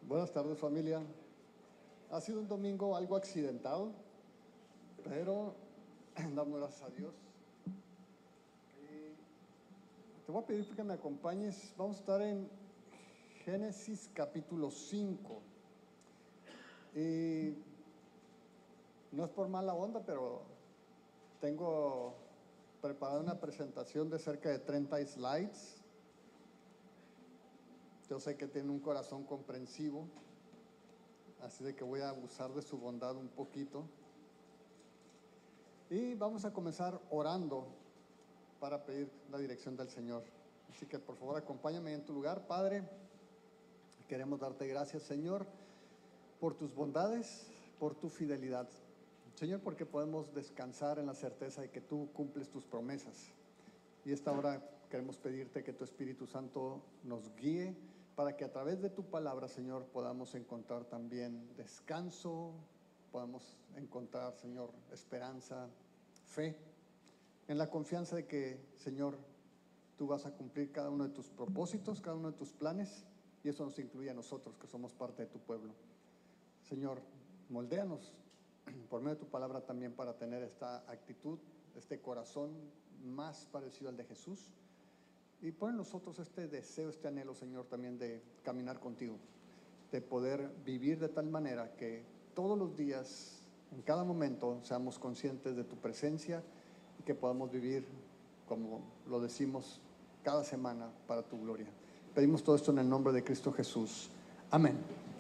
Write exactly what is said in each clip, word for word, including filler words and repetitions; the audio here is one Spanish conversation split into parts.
Buenas tardes, familia. Ha sido un domingo algo accidentado, pero damos gracias a Dios. Y te voy a pedir que me acompañes. Vamos a estar en Génesis capítulo cinco. Y no es por mala onda, pero tengo preparada una presentación de cerca de treinta slides. Yo sé que tiene un corazón comprensivo, así de que voy a abusar de su bondad un poquito. Y vamos a comenzar orando para pedir la dirección del Señor. Así que por favor acompáñame en tu lugar. Padre, queremos darte gracias, Señor, por tus bondades, por tu fidelidad. Señor, porque podemos descansar en la certeza de que tú cumples tus promesas. Y esta hora queremos pedirte que tu Espíritu Santo nos guíe para que a través de tu palabra, Señor, podamos encontrar también descanso, podamos encontrar, Señor, esperanza, fe, en la confianza de que, Señor, tú vas a cumplir cada uno de tus propósitos, cada uno de tus planes, y eso nos incluye a nosotros, que somos parte de tu pueblo. Señor, moldéanos por medio de tu palabra también para tener esta actitud, este corazón más parecido al de Jesús. Y pon en nosotros este deseo, este anhelo, Señor, también de caminar contigo, de poder vivir de tal manera que todos los días, en cada momento, seamos conscientes de tu presencia y que podamos vivir, como lo decimos, cada semana para tu gloria. Pedimos todo esto en el nombre de Cristo Jesús. Amén.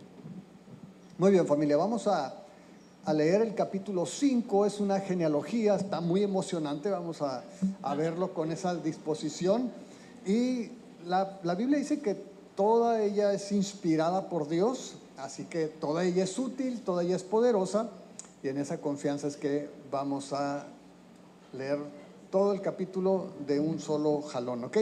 Muy bien, familia, vamos a, a leer el capítulo cinco. Es una genealogía, está muy emocionante, vamos a, a verlo con esa disposición. Y la, la Biblia dice que toda ella es inspirada por Dios, así que toda ella es útil, toda ella es poderosa, y en esa confianza es que vamos a leer todo el capítulo de un solo jalón, ¿ok?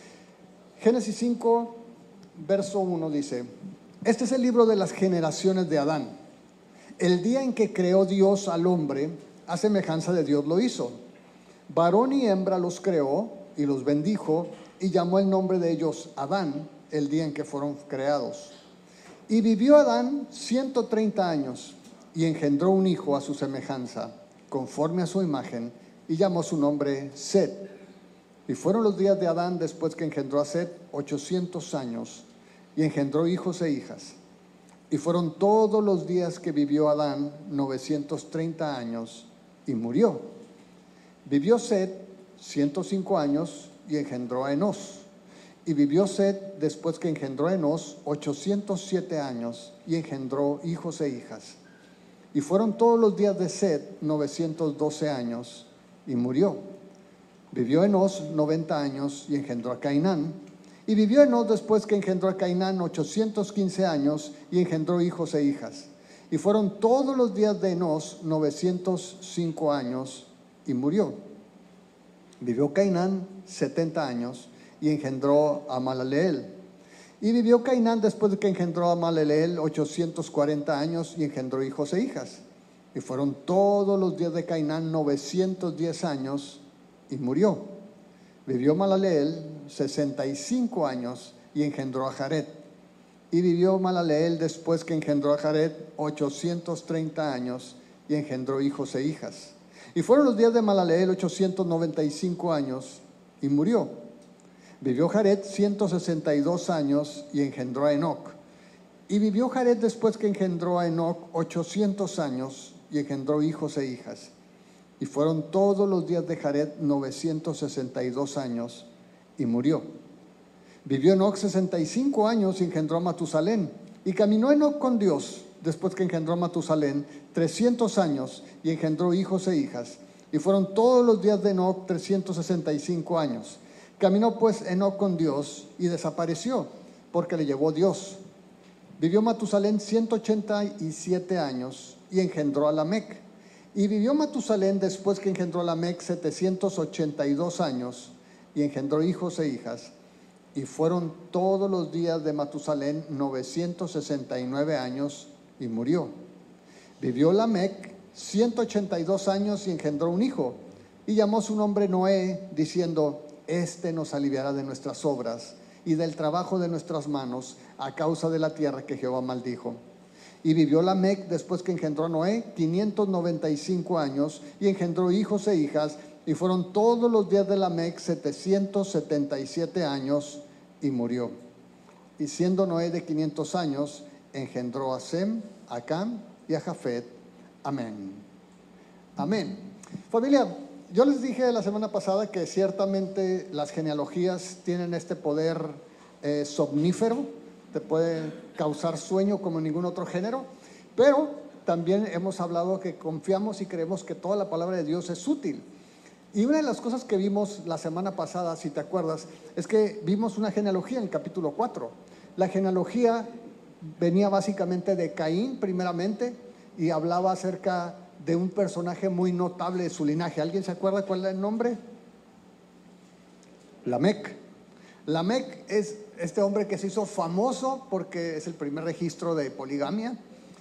Génesis cinco, verso uno dice: este es el libro de las generaciones de Adán. El día en que creó Dios al hombre, a semejanza de Dios lo hizo. Varón y hembra los creó y los bendijo, y llamó el nombre de ellos Adán el día en que fueron creados. Y vivió Adán ciento treinta años y engendró un hijo a su semejanza, conforme a su imagen, y llamó su nombre Set. Y fueron los días de Adán después que engendró a Set ochocientos años, y engendró hijos e hijas. Y fueron todos los días que vivió Adán novecientos treinta años, y murió. Vivió Set ciento cinco años y engendró a Enós. Y vivió Set después que engendró a Enós ochocientos siete años y engendró hijos e hijas. Y fueron todos los días de Set novecientos doce años y murió. Vivió Enós noventa años y engendró a Cainán. Y vivió Enós después que engendró a Cainán ochocientos quince años y engendró hijos e hijas. Y fueron todos los días de Enós novecientos cinco años y murió. Vivió Cainán setenta años y engendró a Mahalaleel. Y vivió Cainán después de que engendró a Mahalaleel ochocientos cuarenta años y engendró hijos e hijas. Y fueron todos los días de Cainán novecientos diez años y murió. Vivió Mahalaleel sesenta y cinco años y engendró a Jared. Y vivió Mahalaleel después que engendró a Jared ochocientos treinta años y engendró hijos e hijas. Y fueron los días de Mahalaleel ochocientos noventa y cinco años y murió. Vivió Jared ciento sesenta y dos años y engendró a Enoc. Y vivió Jared después que engendró a Enoc ochocientos años y engendró hijos e hijas. Y fueron todos los días de Jared novecientos sesenta y dos años y murió. Vivió Enoc sesenta y cinco años y engendró a Matusalén. Y caminó Enoc con Dios después que engendró a Matusalén trescientos años y engendró hijos e hijas. Y fueron todos los días de Enoc trescientos sesenta y cinco años. Caminó pues Enoc con Dios y desapareció, porque le llevó Dios. Vivió Matusalén ciento ochenta y siete años y engendró a Lamec. Y vivió Matusalén después que engendró a Lamec setecientos ochenta y dos años y engendró hijos e hijas. Y fueron todos los días de Matusalén novecientos sesenta y nueve años y murió. Vivió Lamec ciento ochenta y dos años y engendró un hijo, y llamó su nombre Noé, diciendo: este nos aliviará de nuestras obras y del trabajo de nuestras manos, a causa de la tierra que Jehová maldijo. Y vivió Lamec después que engendró a Noé quinientos noventa y cinco años, y engendró hijos e hijas, y fueron todos los días de Lamec setecientos setenta y siete años, y murió. Y siendo Noé de quinientos años, engendró a Sem, a Cam y a Jafet. Amén. Amén. Familia, yo les dije la semana pasada que ciertamente las genealogías tienen este poder eh, somnífero, te puede causar sueño como ningún otro género, pero también hemos hablado que confiamos y creemos que toda la palabra de Dios es útil. Y una de las cosas que vimos la semana pasada, si te acuerdas, es que vimos una genealogía en el capítulo cuatro. La genealogía venía básicamente de Caín primeramente y hablaba acerca de un personaje muy notable de su linaje. ¿Alguien se acuerda cuál era el nombre? Lamec. Lamec es este hombre que se hizo famoso porque es el primer registro de poligamia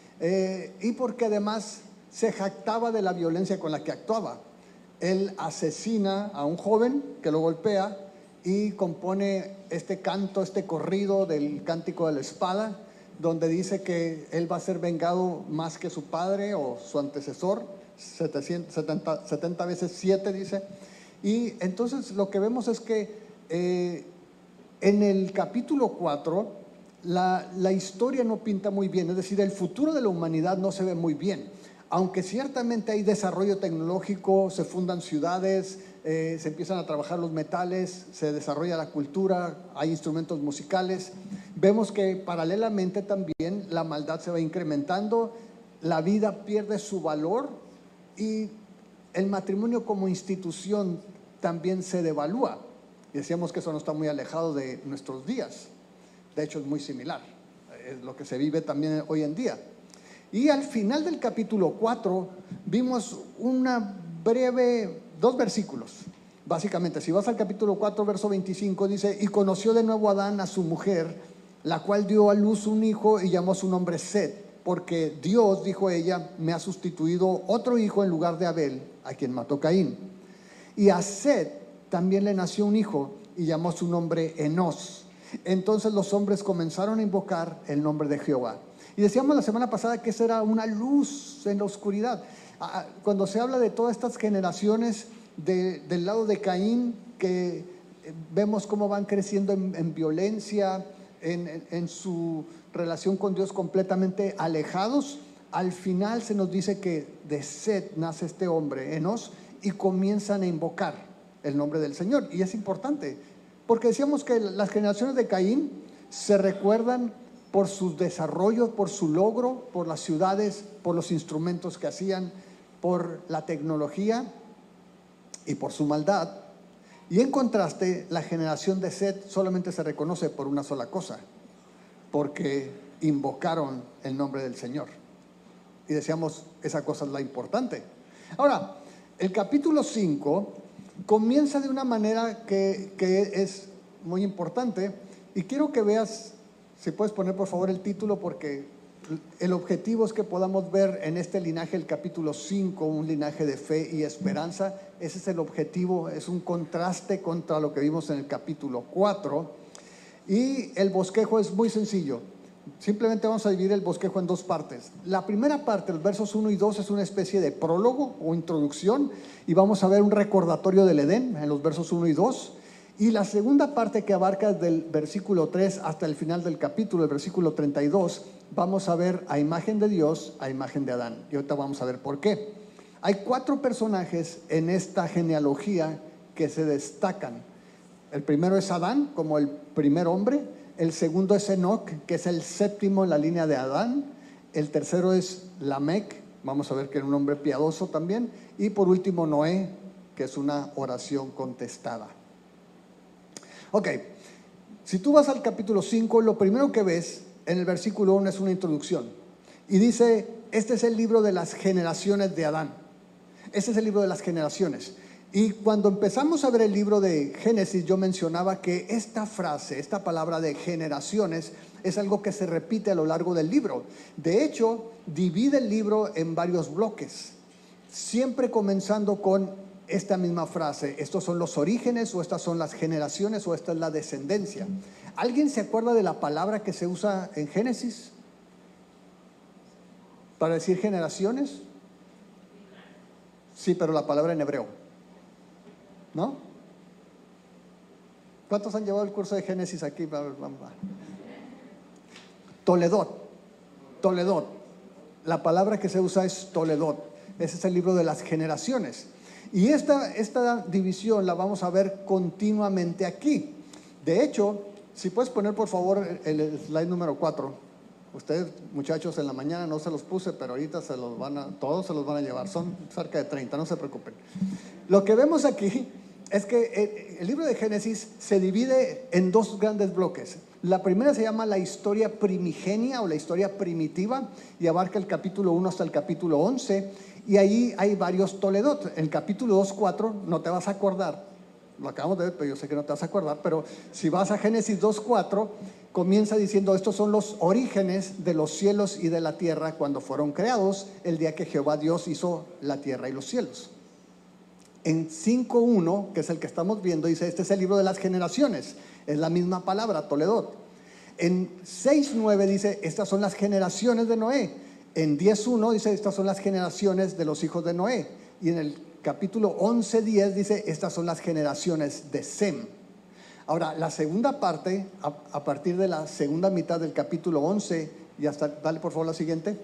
eh, y porque además se jactaba de la violencia con la que actuaba. Él asesina a un joven que lo golpea y compone este canto, este corrido del cántico de la espada, donde dice que él va a ser vengado más que su padre o su antecesor, setecientos setenta, setenta veces siete dice. Y entonces lo que vemos es que eh, en el capítulo cuatro la, la historia no pinta muy bien, es decir, el futuro de la humanidad no se ve muy bien. Aunque ciertamente hay desarrollo tecnológico, se fundan ciudades, eh, se empiezan a trabajar los metales, se desarrolla la cultura, hay instrumentos musicales, vemos que paralelamente también la maldad se va incrementando, la vida pierde su valor y el matrimonio como institución también se devalúa. Y decíamos que eso no está muy alejado de nuestros días, de hecho es muy similar, es lo que se vive también hoy en día. Y al final del capítulo cuatro vimos una breve, dos versículos, básicamente. Si vas al capítulo cuatro, verso veinticinco, dice: y conoció de nuevo Adán a su mujer, la cual dio a luz un hijo y llamó su nombre Set, porque Dios, dijo ella, me ha sustituido otro hijo en lugar de Abel, a quien mató Caín. Y a Set también le nació un hijo y llamó su nombre Enos. Entonces los hombres comenzaron a invocar el nombre de Jehová. Y decíamos la semana pasada que esa era una luz en la oscuridad. Cuando se habla de todas estas generaciones de, del lado de Caín, que vemos cómo van creciendo en, en violencia, en, en, en su relación con Dios completamente alejados, al final se nos dice que de Set nace este hombre, Enos, y comienzan a invocar el nombre del Señor. Y es importante, porque decíamos que las generaciones de Caín se recuerdan por sus desarrollos, por su logro, por las ciudades, por los instrumentos que hacían, por la tecnología y por su maldad. Y en contraste, la generación de Set solamente se reconoce por una sola cosa, porque invocaron el nombre del Señor. Y decíamos, esa cosa es la importante. Ahora, el capítulo cinco comienza de una manera que, que es muy importante, y quiero que veas, si puedes poner por favor el título, porque el objetivo es que podamos ver en este linaje, el capítulo cinco, un linaje de fe y esperanza. Ese es el objetivo, es un contraste contra lo que vimos en el capítulo cuatro. Y el bosquejo es muy sencillo. Simplemente vamos a dividir el bosquejo en dos partes. La primera parte, los versos uno y dos, es una especie de prólogo o introducción, y vamos a ver un recordatorio del Edén en los versos uno y dos. Y la segunda parte, que abarca desde el versículo tres hasta el final del capítulo, el versículo treinta y dos, vamos a ver a imagen de Dios, a imagen de Adán. Y ahorita vamos a ver por qué. Hay cuatro personajes en esta genealogía que se destacan. El primero es Adán, como el primer hombre. El segundo es Enoc, que es el séptimo en la línea de Adán. El tercero es Lamec, vamos a ver que era un hombre piadoso también. Y por último Noé, que es una oración contestada. Ok, si tú vas al capítulo cinco, lo primero que ves en el versículo uno es una introducción. Y dice, este es el libro de las generaciones de Adán. Este es el libro de las generaciones. Y cuando empezamos a ver el libro de Génesis, yo mencionaba que esta frase, esta palabra de generaciones, es algo que se repite a lo largo del libro. De hecho, divide el libro en varios bloques, siempre comenzando con esta misma frase: estos son los orígenes, o estas son las generaciones, o esta es la descendencia. ¿Alguien se acuerda de la palabra que se usa en Génesis para decir generaciones? Sí, pero la palabra en hebreo, ¿no? ¿Cuántos han llevado el curso de Génesis aquí? Toledot, Toledot. La palabra que se usa es Toledot. Ese es el libro de las generaciones. Y esta, esta división la vamos a ver continuamente aquí. De hecho, si puedes poner por favor el slide número cuatro. Ustedes, muchachos, en la mañana no se los puse, pero ahorita se los van a, todos se los van a llevar. Son cerca de treinta, no se preocupen. Lo que vemos aquí es que el libro de Génesis se divide en dos grandes bloques. La primera se llama la historia primigenia o la historia primitiva y abarca el capítulo uno hasta el capítulo once, y ahí hay varios Toledot. En el capítulo dos, cuatro, no te vas a acordar, lo acabamos de ver, pero yo sé que no te vas a acordar, pero si vas a Génesis dos, cuatro, comienza diciendo: estos son los orígenes de los cielos y de la tierra cuando fueron creados, el día que Jehová Dios hizo la tierra y los cielos. En cinco uno, que es el que estamos viendo, dice: este es el libro de las generaciones. Es la misma palabra, Toledot. En seis nueve dice: estas son las generaciones de Noé. En diez uno dice: estas son las generaciones de los hijos de Noé. Y en el capítulo once diez dice: estas son las generaciones de Sem. Ahora, la segunda parte, a, a partir de la segunda mitad del capítulo once, y hasta, dale por favor la siguiente,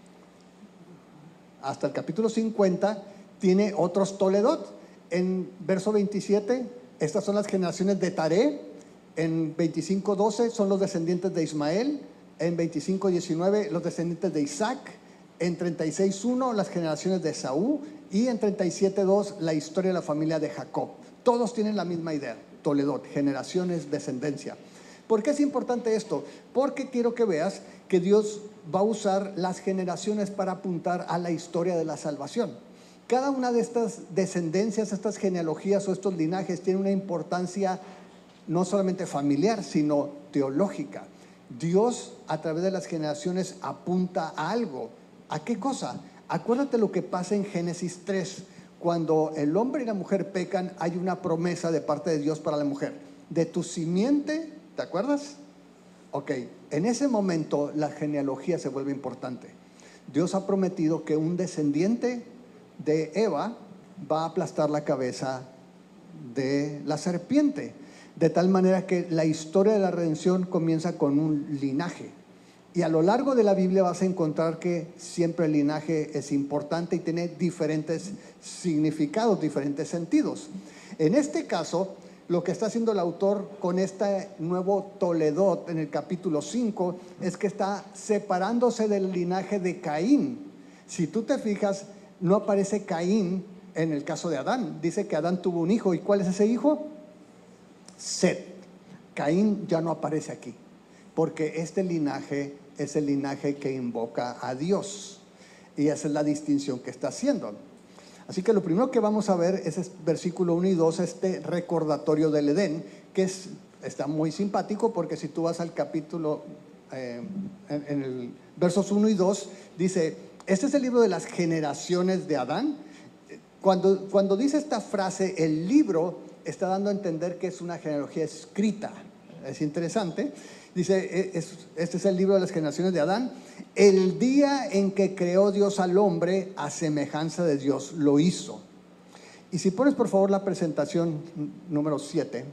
hasta el capítulo cincuenta, tiene otros Toledot. En verso veintisiete, estas son las generaciones de Taré. En veinticinco doce son los descendientes de Ismael. En veinticinco diecinueve los descendientes de Isaac. En treinta y seis uno las generaciones de Esaú. Y en treinta y siete dos la historia de la familia de Jacob. Todos tienen la misma idea: Toledot, generaciones, descendencia. ¿Por qué es importante esto? Porque quiero que veas que Dios va a usar las generaciones para apuntar a la historia de la salvación. Cada una de estas descendencias, estas genealogías o estos linajes tiene una importancia no solamente familiar, sino teológica. Dios, a través de las generaciones, apunta a algo. ¿A qué cosa? Acuérdate lo que pasa en Génesis tres. Cuando el hombre y la mujer pecan, hay una promesa de parte de Dios para la mujer: de tu simiente, ¿te acuerdas? Ok, en ese momento la genealogía se vuelve importante. Dios ha prometido que un descendiente de Eva va a aplastar la cabeza de la serpiente, de tal manera que la historia de la redención comienza con un linaje. Y a lo largo de la Biblia vas a encontrar que siempre el linaje es importante y tiene diferentes significados, diferentes sentidos. En este caso, lo que está haciendo el autor con este nuevo Toledot en el capítulo cinco es que está separándose del linaje de Caín. Si tú te fijas, no aparece Caín en el caso de Adán. Dice que Adán tuvo un hijo. ¿Y cuál es ese hijo? Set. Caín ya no aparece aquí, porque este linaje es el linaje que invoca a Dios, y esa es la distinción que está haciendo. Así que lo primero que vamos a ver es el versículo uno y dos, este recordatorio del Edén, que es, está muy simpático, porque si tú vas al capítulo, eh, en, en el versos uno y dos, dice: este es el libro de las generaciones de Adán. Cuando, cuando dice esta frase, el libro está dando a entender que es una genealogía escrita. Es interesante. Dice: es, este es el libro de las generaciones de Adán. El día en que creó Dios al hombre, a semejanza de Dios lo hizo. Y si pones por favor la presentación número siete,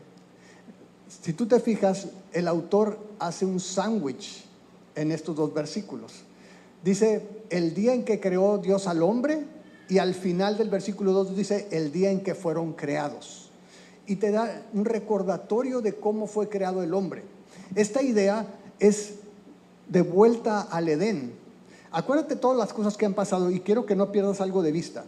si tú te fijas, el autor hace un sándwich en estos dos versículos. Dice: el día en que creó Dios al hombre, y al final del versículo dos dice: el día en que fueron creados. Y te da un recordatorio de cómo fue creado el hombre. Esta idea es de vuelta al Edén. Acuérdate todas las cosas que han pasado, y quiero que no pierdas algo de vista.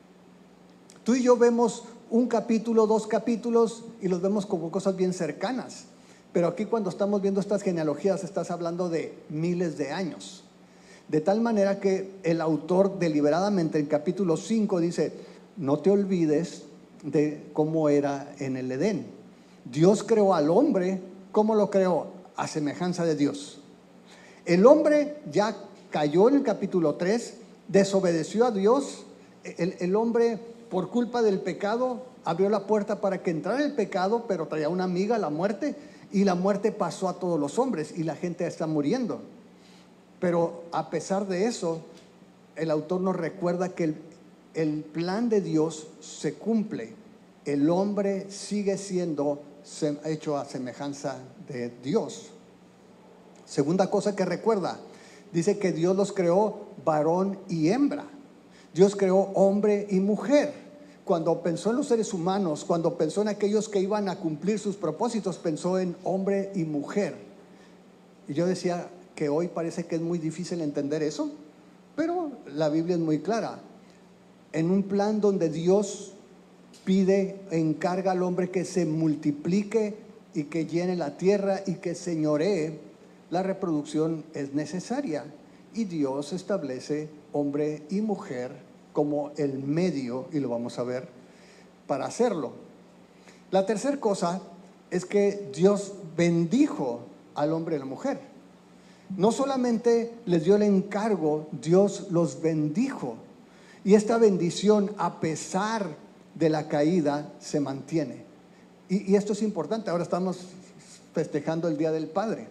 Tú y yo vemos un capítulo, dos capítulos, y los vemos como cosas bien cercanas. Pero aquí, cuando estamos viendo estas genealogías, estás hablando de miles de años. De tal manera que el autor deliberadamente en capítulo cinco dice: no te olvides de cómo era en el Edén. Dios creó al hombre. ¿Cómo lo creó? A semejanza de Dios. El hombre ya cayó en el capítulo tres, desobedeció a Dios. El, el hombre, por culpa del pecado, abrió la puerta para que entrara el pecado, pero traía una amiga, la muerte. y la muerte pasó a todos los hombres y la gente está muriendo. Pero a pesar de eso, el autor nos recuerda que el, el plan de Dios se cumple. El hombre sigue siendo hecho a semejanza de Dios. Segunda cosa que recuerda, dice que Dios los creó varón y hembra. Dios creó hombre y mujer. Cuando pensó en los seres humanos, cuando pensó en aquellos que iban a cumplir sus propósitos, pensó en hombre y mujer. Y yo decía que hoy parece que es muy difícil entender eso, pero la Biblia es muy clara. En un plan donde Dios pide, encarga al hombre que se multiplique y que llene la tierra y que señoree, la reproducción es necesaria. Y Dios establece hombre y mujer como el medio, y lo vamos a ver, para hacerlo. La tercera cosa es que Dios bendijo al hombre y a la mujer. No solamente les dio el encargo, Dios los bendijo. Y esta bendición, a pesar de la caída, se mantiene. Y, y esto es importante. Ahora estamos festejando el Día del Padre.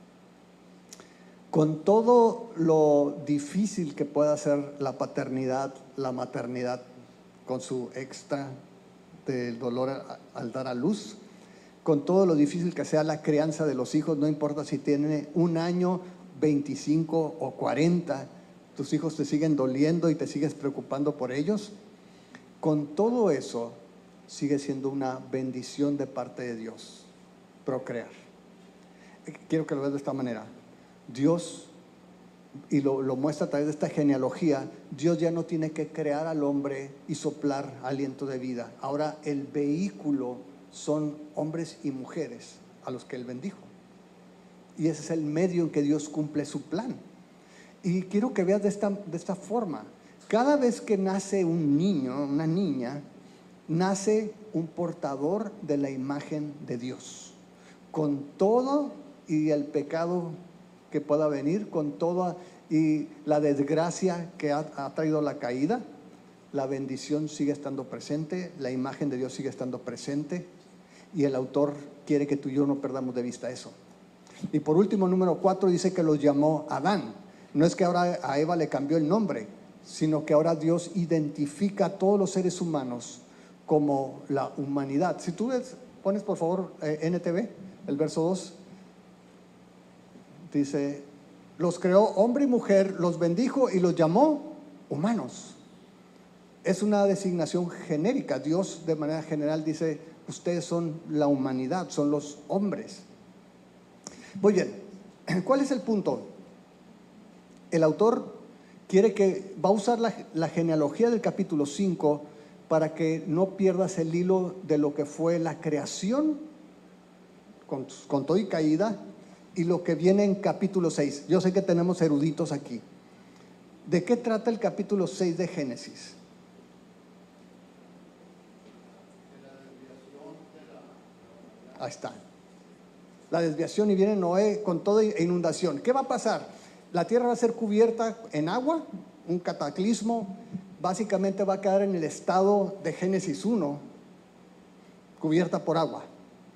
Con todo lo difícil que pueda ser la paternidad, la maternidad, con su extra del dolor al dar a luz, con todo lo difícil que sea la crianza de los hijos, no importa si tienen un año, veinticinco o cuarenta, tus hijos te siguen doliendo y te sigues preocupando por ellos. Con todo eso, sigue siendo una bendición de parte de Dios, procrear. Quiero que lo veas de esta manera. Dios, y lo, lo muestra a través de esta genealogía, Dios ya no tiene que crear al hombre y soplar aliento de vida. Ahora el vehículo son hombres y mujeres a los que Él bendijo. Y ese es el medio en que Dios cumple su plan. Y quiero que veas de esta, de esta forma. Cada vez que nace un niño, una niña, nace un portador de la imagen de Dios. Con todo y el pecado que pueda venir, con toda y la desgracia que ha, ha traído la caída, la bendición sigue estando presente, la imagen de Dios sigue estando presente, y el autor quiere que tú y yo no perdamos de vista eso. Y por último, número cuatro, dice que los llamó Adán. No es que ahora a Eva le cambió el nombre, sino que ahora Dios identifica a todos los seres humanos como la humanidad. Si tú ves, pones por favor eh, N T V, el verso dos. Dice, los creó hombre y mujer, los bendijo y los llamó humanos. Es una designación genérica. Dios de manera general dice, ustedes son la humanidad, son los hombres. Muy bien, ¿cuál es el punto? El autor quiere que, va a usar la, la genealogía del capítulo cinco para que no pierdas el hilo de lo que fue la creación con, con todo y caída, y lo que viene en capítulo seis. Yo sé que tenemos eruditos aquí. ¿De qué trata el capítulo seis de Génesis? Ahí está. La desviación, y viene Noé con toda inundación. ¿Qué va a pasar? La tierra va a ser cubierta en agua, un cataclismo. Básicamente va a quedar en el estado de Génesis uno, cubierta por agua.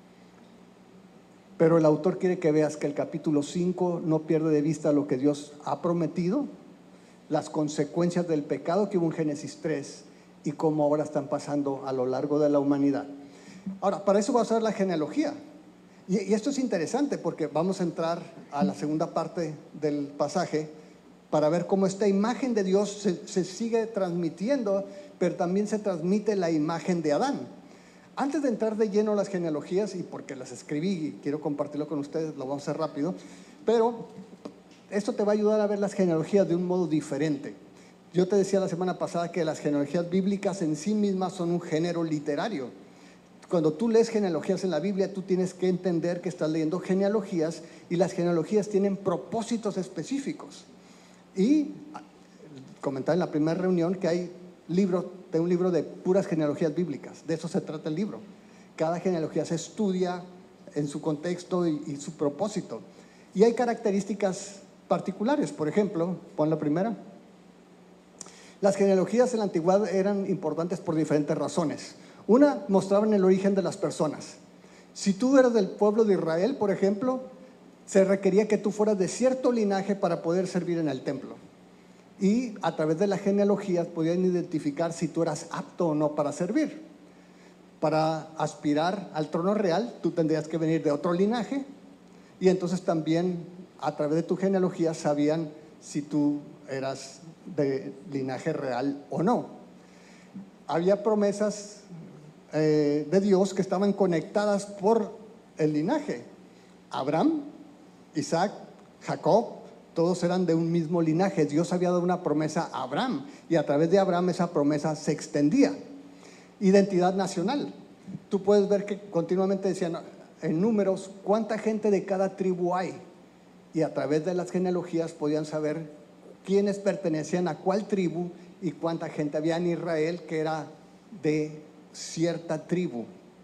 Pero el autor quiere que veas que el capítulo cinco no pierde de vista lo que Dios ha prometido, las consecuencias del pecado que hubo en Génesis tres y cómo ahora están pasando a lo largo de la humanidad. Ahora, para eso va a usar la genealogía. Y, y esto es interesante porque vamos a entrar a la segunda parte del pasaje para ver cómo esta imagen de Dios se, se sigue transmitiendo, pero también se transmite la imagen de Adán. Antes de entrar de lleno a las genealogías, y porque las escribí y quiero compartirlo con ustedes, lo vamos a hacer rápido, pero esto te va a ayudar a ver las genealogías de un modo diferente. Yo te decía la semana pasada que las genealogías bíblicas en sí mismas son un género literario. Cuando tú lees genealogías en la Biblia, tú tienes que entender que estás leyendo genealogías, y las genealogías tienen propósitos específicos. Y comentaba en la primera reunión que hay libros, de un libro de puras genealogías bíblicas. De eso se trata el libro. Cada genealogía se estudia en su contexto y, y su propósito. Y hay características particulares. Por ejemplo, pon la primera. Las genealogías en la antigüedad eran importantes por diferentes razones. Una, mostraban el origen de las personas. Si tú eras del pueblo de Israel, por ejemplo, se requería que tú fueras de cierto linaje para poder servir en el templo. Y a través de las genealogías podían identificar si tú eras apto o no para servir. Para aspirar al trono real, tú tendrías que venir de otro linaje, y entonces también a través de tu genealogía sabían si tú eras de linaje real o no. Había promesas eh, de Dios que estaban conectadas por el linaje. Abraham, Isaac, Jacob, todos eran de un mismo linaje. Dios había dado una promesa a Abraham, y a través de Abraham esa promesa se extendía. Identidad nacional. Tú puedes ver que continuamente decían en números cuánta gente de cada tribu hay, y a través de las genealogías podían saber quiénes pertenecían a cuál tribu y cuánta gente había en Israel que era de cierta tribu.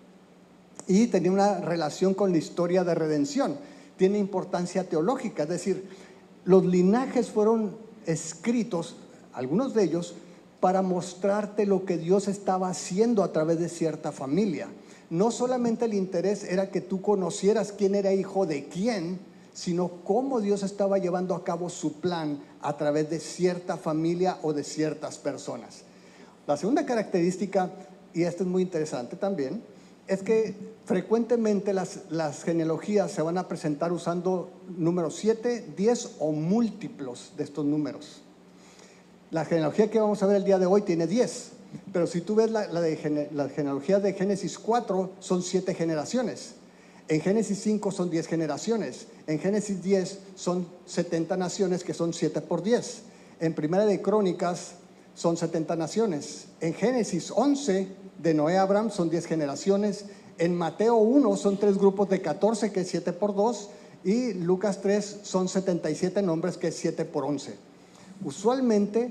Y tenía una relación con la historia de redención. Tiene importancia teológica, es decir, los linajes fueron escritos, algunos de ellos, para mostrarte lo que Dios estaba haciendo a través de cierta familia. No solamente el interés era que tú conocieras quién era hijo de quién, sino cómo Dios estaba llevando a cabo su plan a través de cierta familia o de ciertas personas. La segunda característica, y esto es muy interesante también, es que frecuentemente las, las genealogías se van a presentar usando números siete, diez o múltiplos de estos números. La genealogía que vamos a ver el día de hoy tiene diez, pero si tú ves la, la, de, la genealogía de Génesis cuatro, son siete generaciones. En Génesis cinco son diez generaciones. En Génesis diez son setenta naciones, que son siete por diez. En Primera de Crónicas son setenta naciones. En Génesis once, de Noé a Abraham, son diez generaciones. En Mateo uno son tres grupos de catorce, que es siete por dos. Y Lucas tres son setenta y siete nombres, que es siete por once. Usualmente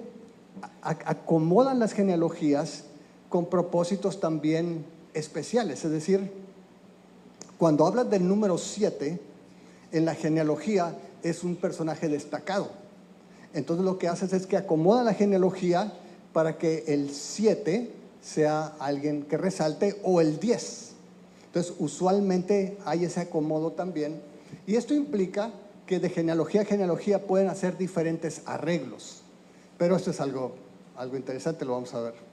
acomodan las genealogías con propósitos también especiales. Es decir, cuando hablas del número siete, en la genealogía es un personaje destacado. Entonces lo que haces es que acomoda la genealogía para que el siete sea alguien que resalte, o el diez. Entonces usualmente hay ese acomodo también, y esto implica que de genealogía a genealogía pueden hacer diferentes arreglos, pero esto es algo, algo interesante, lo vamos a ver.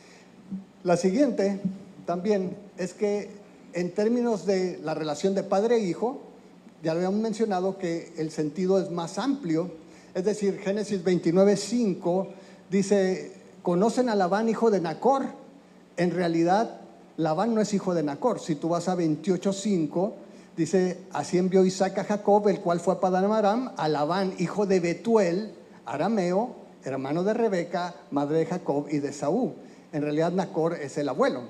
La siguiente también es que en términos de la relación de padre e hijo, ya lo habíamos mencionado que el sentido es más amplio. Es decir, Génesis veintinueve, cinco dice, conocen a Labán, hijo de Nacor. En realidad Labán no es hijo de Nacor. Si tú vas a veintiocho, cinco, dice, así envió Isaac a Jacob, el cual fue a Padán Aram, a Labán, hijo de Betuel, arameo, hermano de Rebeca, madre de Jacob y de Esaú. En realidad Nacor es el abuelo,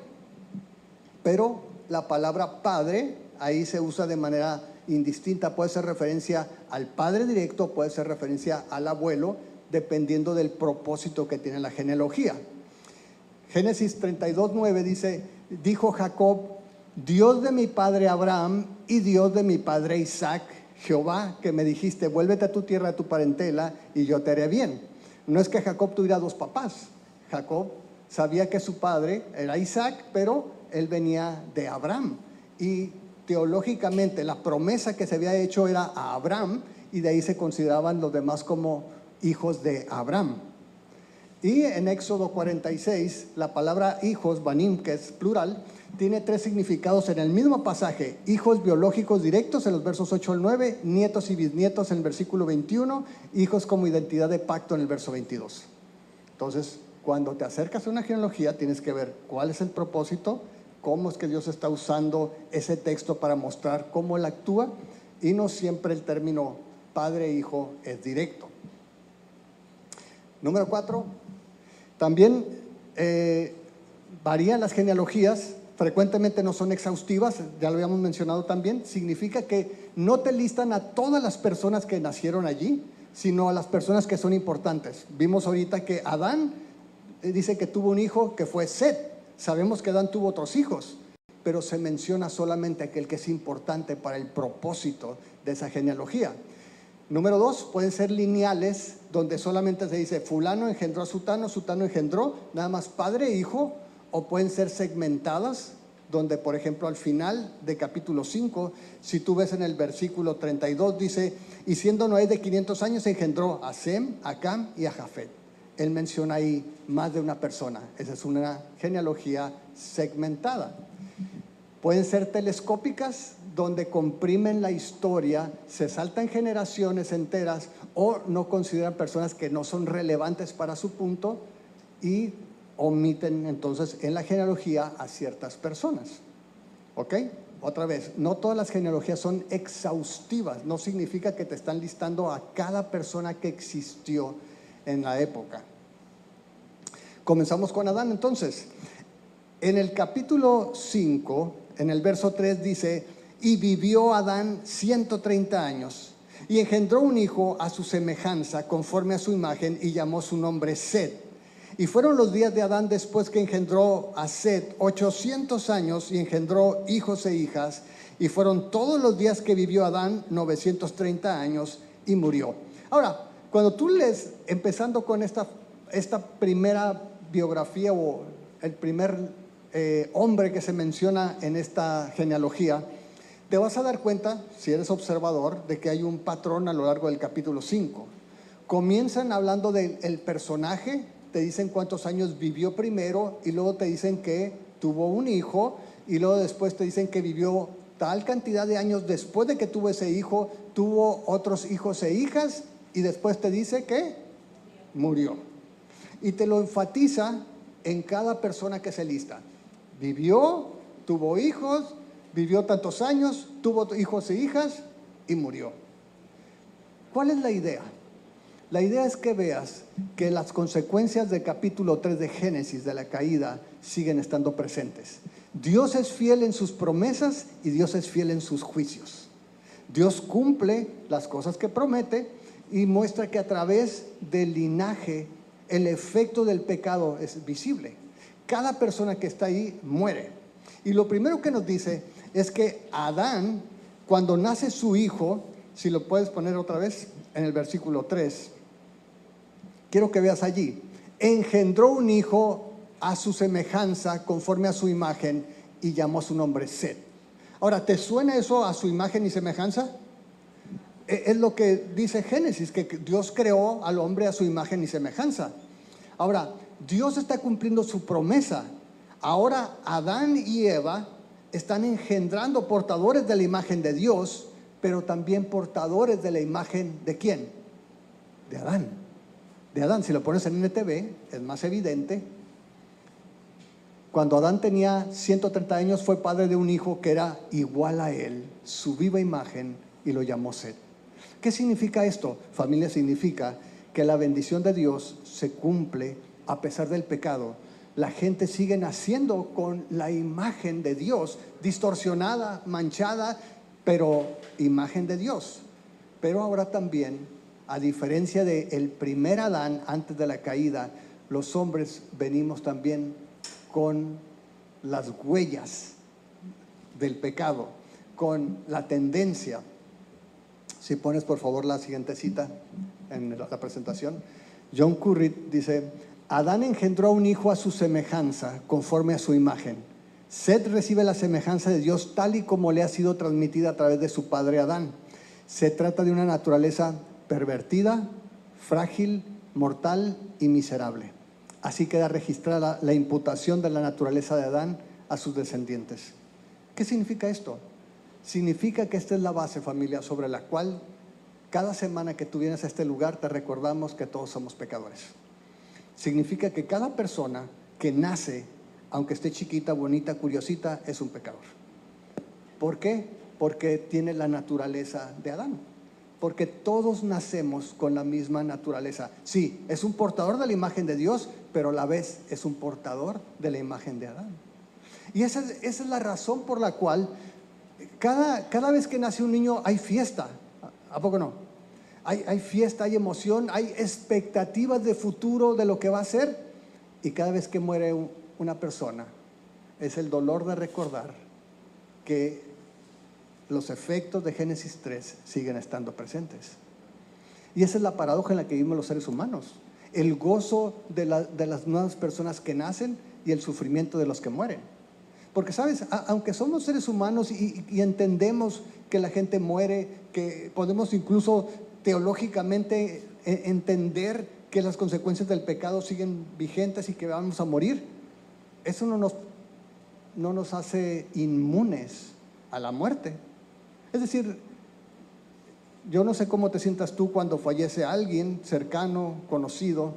pero la palabra padre ahí se usa de manera indistinta. Puede ser referencia al padre directo, puede ser referencia al abuelo, dependiendo del propósito que tiene la genealogía. Génesis treinta y dos, nueve dice, dijo Jacob, Dios de mi padre Abraham y Dios de mi padre Isaac, Jehová, que me dijiste, vuélvete a tu tierra, a tu parentela, y yo te haré bien. No es que Jacob tuviera dos papás. Jacob sabía que su padre era Isaac, pero él venía de Abraham, y teológicamente la promesa que se había hecho era a Abraham, y de ahí se consideraban los demás como hijos de Abraham. Y en Éxodo cuarenta y seis, la palabra hijos, banim, que es plural, tiene tres significados en el mismo pasaje: hijos biológicos directos en los versos ocho al nueve, nietos y bisnietos en el versículo veintiuno, hijos como identidad de pacto en el verso veintidós. Entonces, cuando te acercas a una genealogía, tienes que ver cuál es el propósito, cómo es que Dios está usando ese texto para mostrar cómo Él actúa, y no siempre el término padre e hijo es directo. Número cuatro, también eh, varían las genealogías, frecuentemente no son exhaustivas, ya lo habíamos mencionado también. Significa que no te listan a todas las personas que nacieron allí, sino a las personas que son importantes. Vimos ahorita que Adán dice que tuvo un hijo que fue Set. Sabemos que Adán tuvo otros hijos, pero se menciona solamente aquel que es importante para el propósito de esa genealogía. Número dos, pueden ser lineales, donde solamente se dice fulano engendró a sutano, sutano engendró, nada más padre e hijo, o pueden ser segmentadas, donde por ejemplo al final de capítulo cinco, si tú ves en el versículo treinta y dos, dice, y siendo Noé de quinientos años engendró a Sem, a Cam y a Jafet. Él menciona ahí más de una persona. Esa es una genealogía segmentada. Pueden ser telescópicas, donde comprimen la historia, se saltan generaciones enteras o no consideran personas que no son relevantes para su punto y omiten entonces en la genealogía a ciertas personas. ¿Ok? Otra vez, no todas las genealogías son exhaustivas, no significa que te están listando a cada persona que existió en la época. Comenzamos con Adán entonces. En el capítulo cinco, en el verso tres dice, y vivió Adán ciento treinta años y engendró un hijo a su semejanza conforme a su imagen y llamó su nombre Set. Y fueron los días de Adán después que engendró a Set ochocientos años y engendró hijos e hijas, y fueron todos los días que vivió Adán novecientos treinta años y murió. Ahora, cuando tú lees, empezando con esta, esta primera biografía o el primer eh, hombre que se menciona en esta genealogía, te vas a dar cuenta, si eres observador, de que hay un patrón a lo largo del capítulo cinco. Comienzan hablando del personaje, te dicen cuántos años vivió primero y luego te dicen que tuvo un hijo y luego después te dicen que vivió tal cantidad de años después de que tuvo ese hijo, tuvo otros hijos e hijas y después te dice que murió. Y te lo enfatiza en cada persona que se lista. Vivió, tuvo hijos, vivió tantos años, tuvo hijos e hijas y murió. ¿Cuál es la idea? La idea es que veas que las consecuencias del capítulo tres de Génesis, de la caída, siguen estando presentes. Dios es fiel en sus promesas y Dios es fiel en sus juicios. Dios cumple las cosas que promete y muestra que a través del linaje el efecto del pecado es visible. Cada persona que está ahí muere. Y lo primero que nos dice es que Adán, cuando nace su hijo, si lo puedes poner otra vez en el versículo tres, quiero que veas allí, engendró un hijo a su semejanza, conforme a su imagen, y llamó su nombre Set. Ahora, ¿te suena eso a su imagen y semejanza? Es lo que dice Génesis, que Dios creó al hombre a su imagen y semejanza. Ahora, Dios está cumpliendo su promesa. Ahora Adán y Eva están engendrando portadores de la imagen de Dios, pero también portadores de la imagen ¿de quién? De Adán. De Adán, si lo pones en N T V, es más evidente. Cuando Adán tenía ciento treinta años, fue padre de un hijo que era igual a él, su viva imagen, y lo llamó Set. ¿Qué significa esto? Familia, significa que la bendición de Dios se cumple a pesar del pecado. La gente sigue naciendo con la imagen de Dios, distorsionada, manchada, pero imagen de Dios. Pero ahora también, a diferencia del primer Adán antes de la caída, los hombres venimos también con las huellas del pecado, con la tendencia. Si pones por favor la siguiente cita en la presentación. John Curry dice: Adán engendró un hijo a su semejanza, conforme a su imagen. Set recibe la semejanza de Dios tal y como le ha sido transmitida a través de su padre Adán. Se trata de una naturaleza pervertida, frágil, mortal y miserable. Así queda registrada la imputación de la naturaleza de Adán a sus descendientes. ¿Qué significa esto? Significa que esta es la base, familia, sobre la cual cada semana que tú vienes a este lugar te recordamos que todos somos pecadores. Significa que cada persona que nace, aunque esté chiquita, bonita, curiosita, es un pecador. ¿Por qué? Porque tiene la naturaleza de Adán. Porque todos nacemos con la misma naturaleza. Sí, es un portador de la imagen de Dios, pero a la vez es un portador de la imagen de Adán. Y esa es, esa es la razón por la cual cada, cada vez que nace un niño hay fiesta. ¿A poco no? Hay, hay fiesta, hay emoción, hay expectativas de futuro de lo que va a ser. Y cada vez que muere un, una persona, es el dolor de recordar que los efectos de Génesis tres siguen estando presentes. Y esa es la paradoja en la que vivimos los seres humanos. El gozo de, la, de las nuevas personas que nacen y el sufrimiento de los que mueren. Porque, ¿sabes? A, aunque somos seres humanos y, y entendemos que la gente muere, que podemos incluso teológicamente e, entender que las consecuencias del pecado siguen vigentes y que vamos a morir, eso no nos, no nos hace inmunes a la muerte. Es decir, yo no sé cómo te sientas tú cuando fallece alguien cercano, conocido,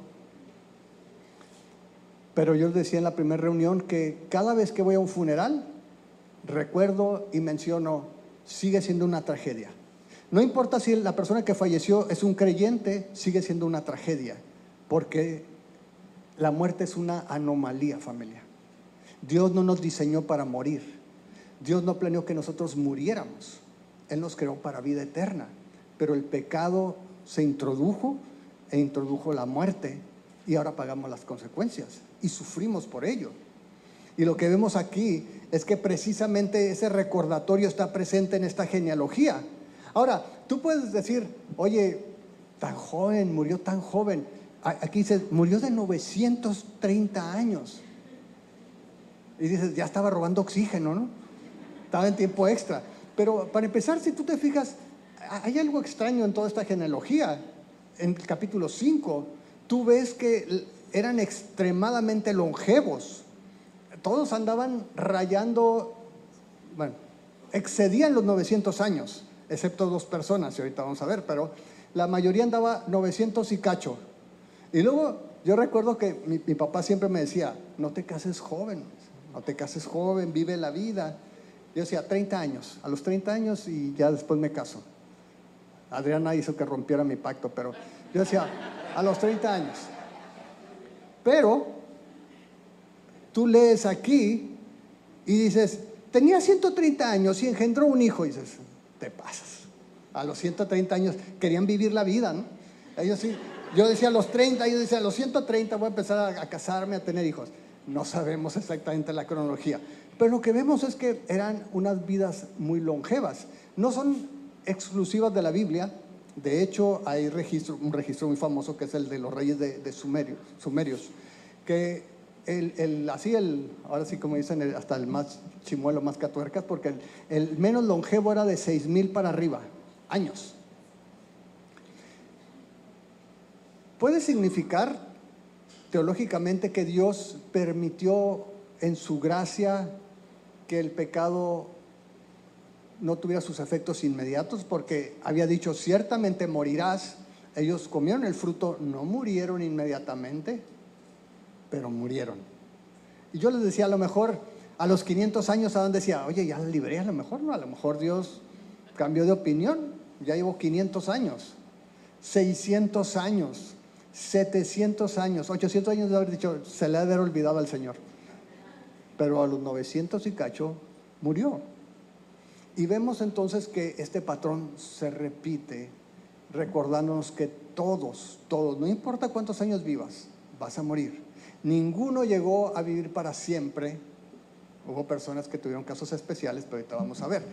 pero yo les decía en la primera reunión que cada vez que voy a un funeral, recuerdo y menciono, sigue siendo una tragedia. No importa si la persona que falleció es un creyente, sigue siendo una tragedia, porque la muerte es una anomalía, familia. Dios no nos diseñó para morir. Dios no planeó que nosotros muriéramos. Él nos creó para vida eterna, pero el pecado se introdujo e introdujo la muerte y ahora pagamos las consecuencias y sufrimos por ello. Y lo que vemos aquí es que precisamente ese recordatorio está presente en esta genealogía. Ahora, tú puedes decir, oye, tan joven, murió tan joven. Aquí dice, murió de novecientos treinta años. Y dices, ya estaba robando oxígeno, ¿no? Estaba en tiempo extra. Pero para empezar, si tú te fijas, hay algo extraño en toda esta genealogía. En el capítulo cinco, tú ves que eran extremadamente longevos. Todos andaban rayando, bueno, excedían los novecientos años, excepto dos personas, y ahorita vamos a ver, pero la mayoría andaba novecientos y cacho. Y luego yo recuerdo que mi, mi papá siempre me decía, no te cases joven, no te cases joven, vive la vida. Yo decía, treinta años, a los treinta años y ya después me caso. Adriana hizo que rompiera mi pacto, pero yo decía, a los treinta años. Pero tú lees aquí y dices, tenía ciento treinta años y engendró un hijo. Y dices, te pasas. A los ciento treinta años querían vivir la vida, ¿no? Ellos sí, yo decía a los treinta, yo decía a los ciento treinta voy a empezar a, a casarme, a tener hijos. No sabemos exactamente la cronología. Pero lo que vemos es que eran unas vidas muy longevas. No son exclusivas de la Biblia. De hecho, hay registro, un registro muy famoso que es el de los reyes de, de Sumerio, Sumerios, que el, el, así el, ahora sí como dicen, el, hasta el más chimuelo, más catuercas, porque el, el menos longevo era de seis mil para arriba, años. Puede significar teológicamente que Dios permitió en su gracia que el pecado no tuviera sus efectos inmediatos, porque había dicho, ciertamente morirás. Ellos comieron el fruto, no murieron inmediatamente, pero murieron. Y yo les decía, a lo mejor a los quinientos años, Adán decía, oye, ya la libré, a lo mejor no, a lo mejor Dios cambió de opinión, ya llevo quinientos años, seiscientos años, setecientos años, ochocientos años de haber dicho, se le ha de haber olvidado al Señor. Pero a los novecientos y cacho murió. Y vemos entonces que este patrón se repite, recordándonos que todos, todos, no importa cuántos años vivas, vas a morir. Ninguno llegó a vivir para siempre. Hubo personas que tuvieron casos especiales, pero ahorita vamos a ver.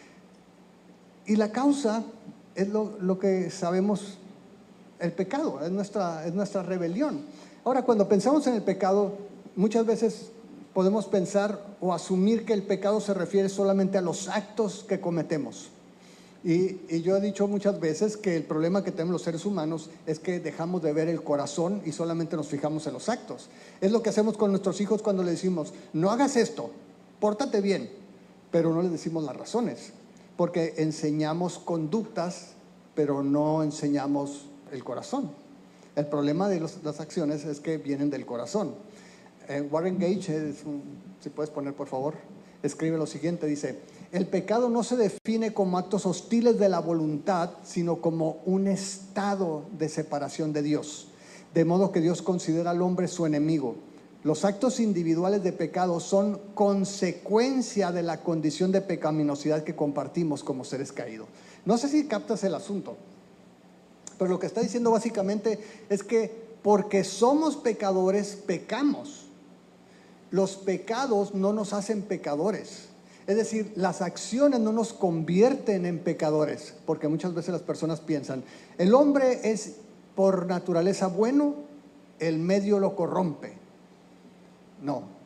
Y la causa es lo, lo que sabemos, el pecado, es nuestra, es nuestra rebelión. Ahora, cuando pensamos en el pecado, muchas veces podemos pensar o asumir que el pecado se refiere solamente a los actos que cometemos. Y, y yo he dicho muchas veces que el problema que tenemos los seres humanos es que dejamos de ver el corazón y solamente nos fijamos en los actos. Es lo que hacemos con nuestros hijos cuando les decimos, no hagas esto, pórtate bien, pero no les decimos las razones, porque enseñamos conductas, pero no enseñamos el corazón. El problema de los, las acciones es que vienen del corazón. Eh, Warren Gage, es un, si puedes poner por favor, escribe lo siguiente, dice, el pecado no se define como actos hostiles de la voluntad, sino como un estado de separación de Dios, de modo que Dios considera al hombre su enemigo. Los actos individuales de pecado son consecuencia de la condición de pecaminosidad que compartimos como seres caídos. No sé si captas el asunto, pero lo que está diciendo básicamente es que porque somos pecadores, pecamos. Los pecados no nos hacen pecadores. Es decir, las acciones no nos convierten en pecadores, porque muchas veces las personas piensan, el hombre es por naturaleza bueno, el medio lo corrompe. No,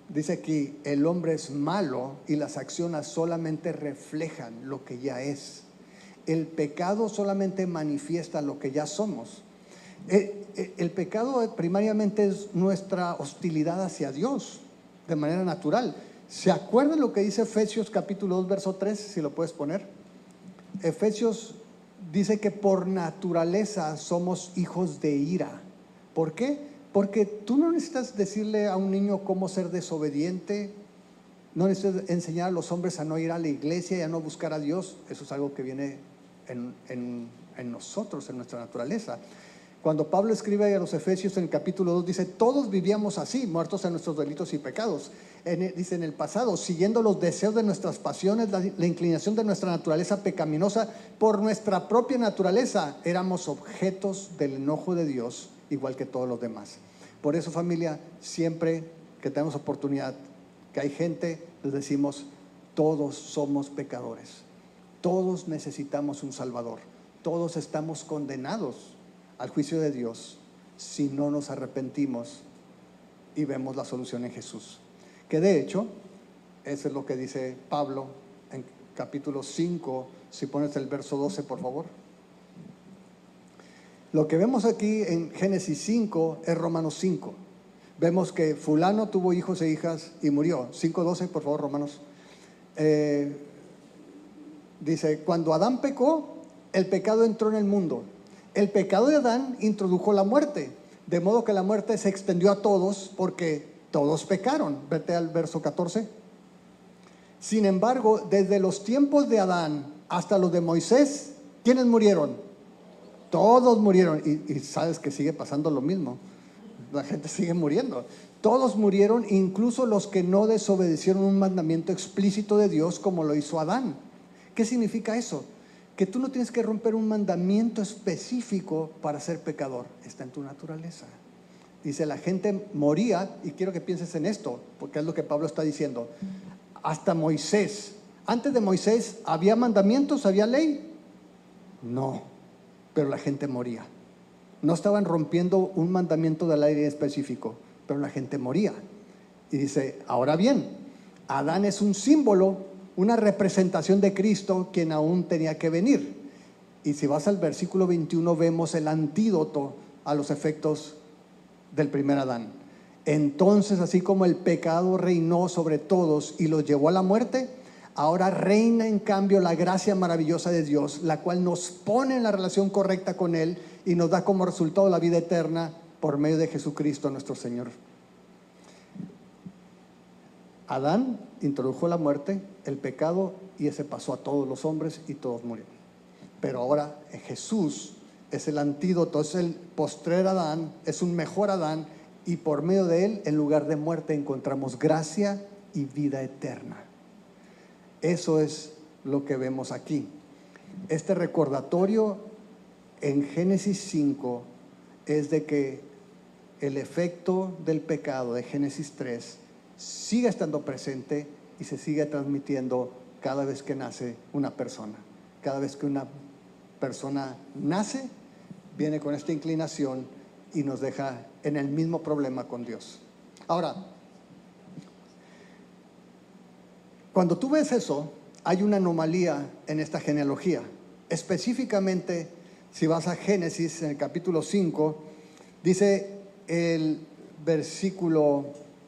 dice aquí, el hombre es malo y las acciones solamente reflejan lo que ya es. El pecado solamente manifiesta lo que ya somos. El, el, el pecado primariamente es nuestra hostilidad hacia Dios, de manera natural. ¿Se acuerdan lo que dice Efesios capítulo dos, verso tres? Si lo puedes poner. Efesios dice que por naturaleza somos hijos de ira. ¿Por qué? Porque tú no necesitas decirle a un niño cómo ser desobediente, no necesitas enseñar a los hombres a no ir a la iglesia y a no buscar a Dios. Eso es algo que viene en, en, en nosotros, en nuestra naturaleza. Cuando Pablo escribe a los Efesios en el capítulo dos, dice, todos vivíamos así, muertos en nuestros delitos y pecados. En, dice, en el pasado, siguiendo los deseos de nuestras pasiones, la, la inclinación de nuestra naturaleza pecaminosa, por nuestra propia naturaleza, éramos objetos del enojo de Dios, igual que todos los demás. Por eso, familia, siempre que tenemos oportunidad, que hay gente, les decimos, todos somos pecadores, todos necesitamos un Salvador, todos estamos condenados al juicio de Dios si no nos arrepentimos y vemos la solución en Jesús. Que de hecho, eso es lo que dice Pablo en capítulo cinco, si pones el verso doce, por favor. Lo que vemos aquí en Génesis cinco es Romanos cinco. Vemos que fulano tuvo hijos e hijas y murió. cinco doce, por favor, Romanos. Eh, dice, cuando Adán pecó, el pecado entró en el mundo. El pecado de Adán introdujo la muerte, de modo que la muerte se extendió a todos porque todos pecaron. Vete al verso catorce. Sin embargo, desde los tiempos de Adán hasta los de Moisés, ¿quiénes murieron? Todos murieron. Y, y sabes que sigue pasando lo mismo. La gente sigue muriendo. Todos murieron, incluso los que no desobedecieron un mandamiento explícito de Dios como lo hizo Adán. ¿Qué significa eso? Que tú no tienes que romper un mandamiento específico para ser pecador. Está en tu naturaleza. Dice, la gente moría, y quiero que pienses en esto, porque es lo que Pablo está diciendo. Hasta Moisés. Antes de Moisés, ¿había mandamientos? ¿Había ley? No, pero la gente moría. No estaban rompiendo un mandamiento de la ley específico, pero la gente moría. Y dice, ahora bien, Adán es un símbolo, una representación de Cristo, quien aún tenía que venir. Y si vas al versículo veintiuno, vemos el antídoto a los efectos del primer Adán. Entonces, así como el pecado reinó sobre todos y los llevó a la muerte, ahora reina en cambio la gracia maravillosa de Dios, la cual nos pone en la relación correcta con Él y nos da como resultado la vida eterna por medio de Jesucristo nuestro Señor. Adán introdujo la muerte, el pecado, y ese pasó a todos los hombres y todos murieron. Pero ahora Jesús es el antídoto, es el postrer Adán, es un mejor Adán, y por medio de él, en lugar de muerte, encontramos gracia y vida eterna. Eso es lo que vemos aquí. Este recordatorio en Génesis cinco es de que el efecto del pecado de Génesis tres sigue estando presente y se sigue transmitiendo cada vez que nace una persona. Cada vez que una persona nace, viene con esta inclinación y nos deja en el mismo problema con Dios. Ahora, cuando tú ves eso, hay una anomalía en esta genealogía. Específicamente, si vas a Génesis, en el capítulo cinco, dice el versículo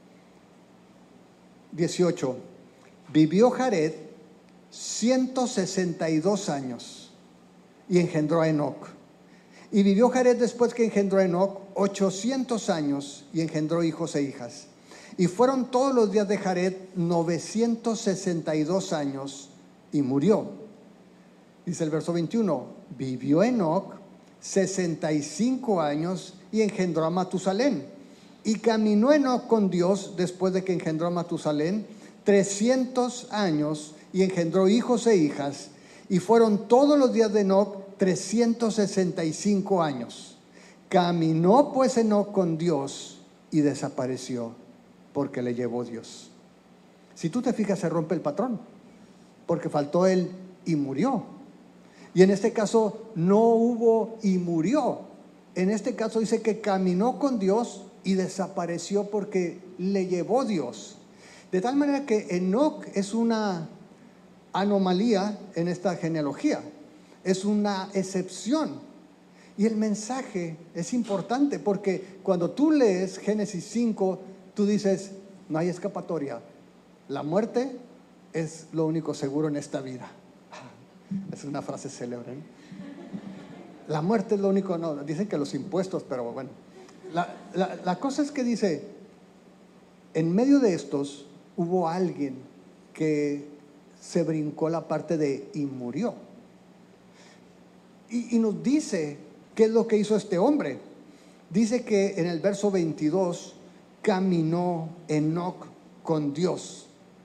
dieciocho, vivió Jared ciento sesenta y dos años y engendró a Enoc. Y vivió Jared después que engendró a Enoc ochocientos años y engendró hijos e hijas. Y fueron todos los días de Jared novecientos sesenta y dos años y murió. Dice el verso veintiuno, vivió Enoc sesenta y cinco años y engendró a Matusalén. Y caminó Enoc con Dios después de que engendró a Matusalén trescientos años y engendró hijos e hijas. Y fueron todos los días de Enoc trescientos sesenta y cinco años. Caminó pues Enoc con Dios y desapareció porque le llevó Dios. Si tú te fijas, se rompe el patrón, porque faltó él y murió. Y en este caso no hubo y murió. En este caso dice que caminó con Dios y desapareció porque le llevó Dios. De tal manera que Enoc es una anomalía en esta genealogía, es una excepción. Y el mensaje es importante porque cuando tú lees Génesis cinco, tú dices, no hay escapatoria, la muerte es lo único seguro en esta vida. Es una frase célebre, ¿no? La muerte es lo único, no, dicen que los impuestos, pero bueno. La, la, la cosa es que dice, en medio de estos hubo alguien que se brincó la parte de y murió. Y, y nos dice qué es lo que hizo este hombre. Dice que en el verso veintidós, caminó Enoc con Dios.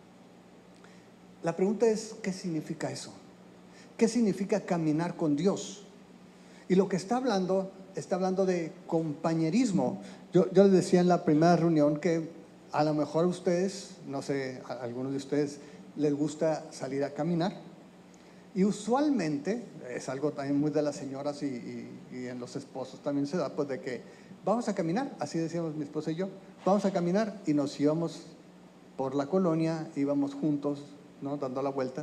La pregunta es, ¿qué significa eso? ¿Qué significa caminar con Dios? Y lo que está hablando, está hablando de compañerismo. Yo, yo les decía en la primera reunión que a lo mejor a ustedes, no sé, a algunos de ustedes les gusta salir a caminar. Y usualmente, es algo también muy de las señoras y, y, y en los esposos también se da, pues de que vamos a caminar, así decíamos mi esposa y yo, vamos a caminar y nos íbamos por la colonia, íbamos juntos, ¿no? Dando la vuelta.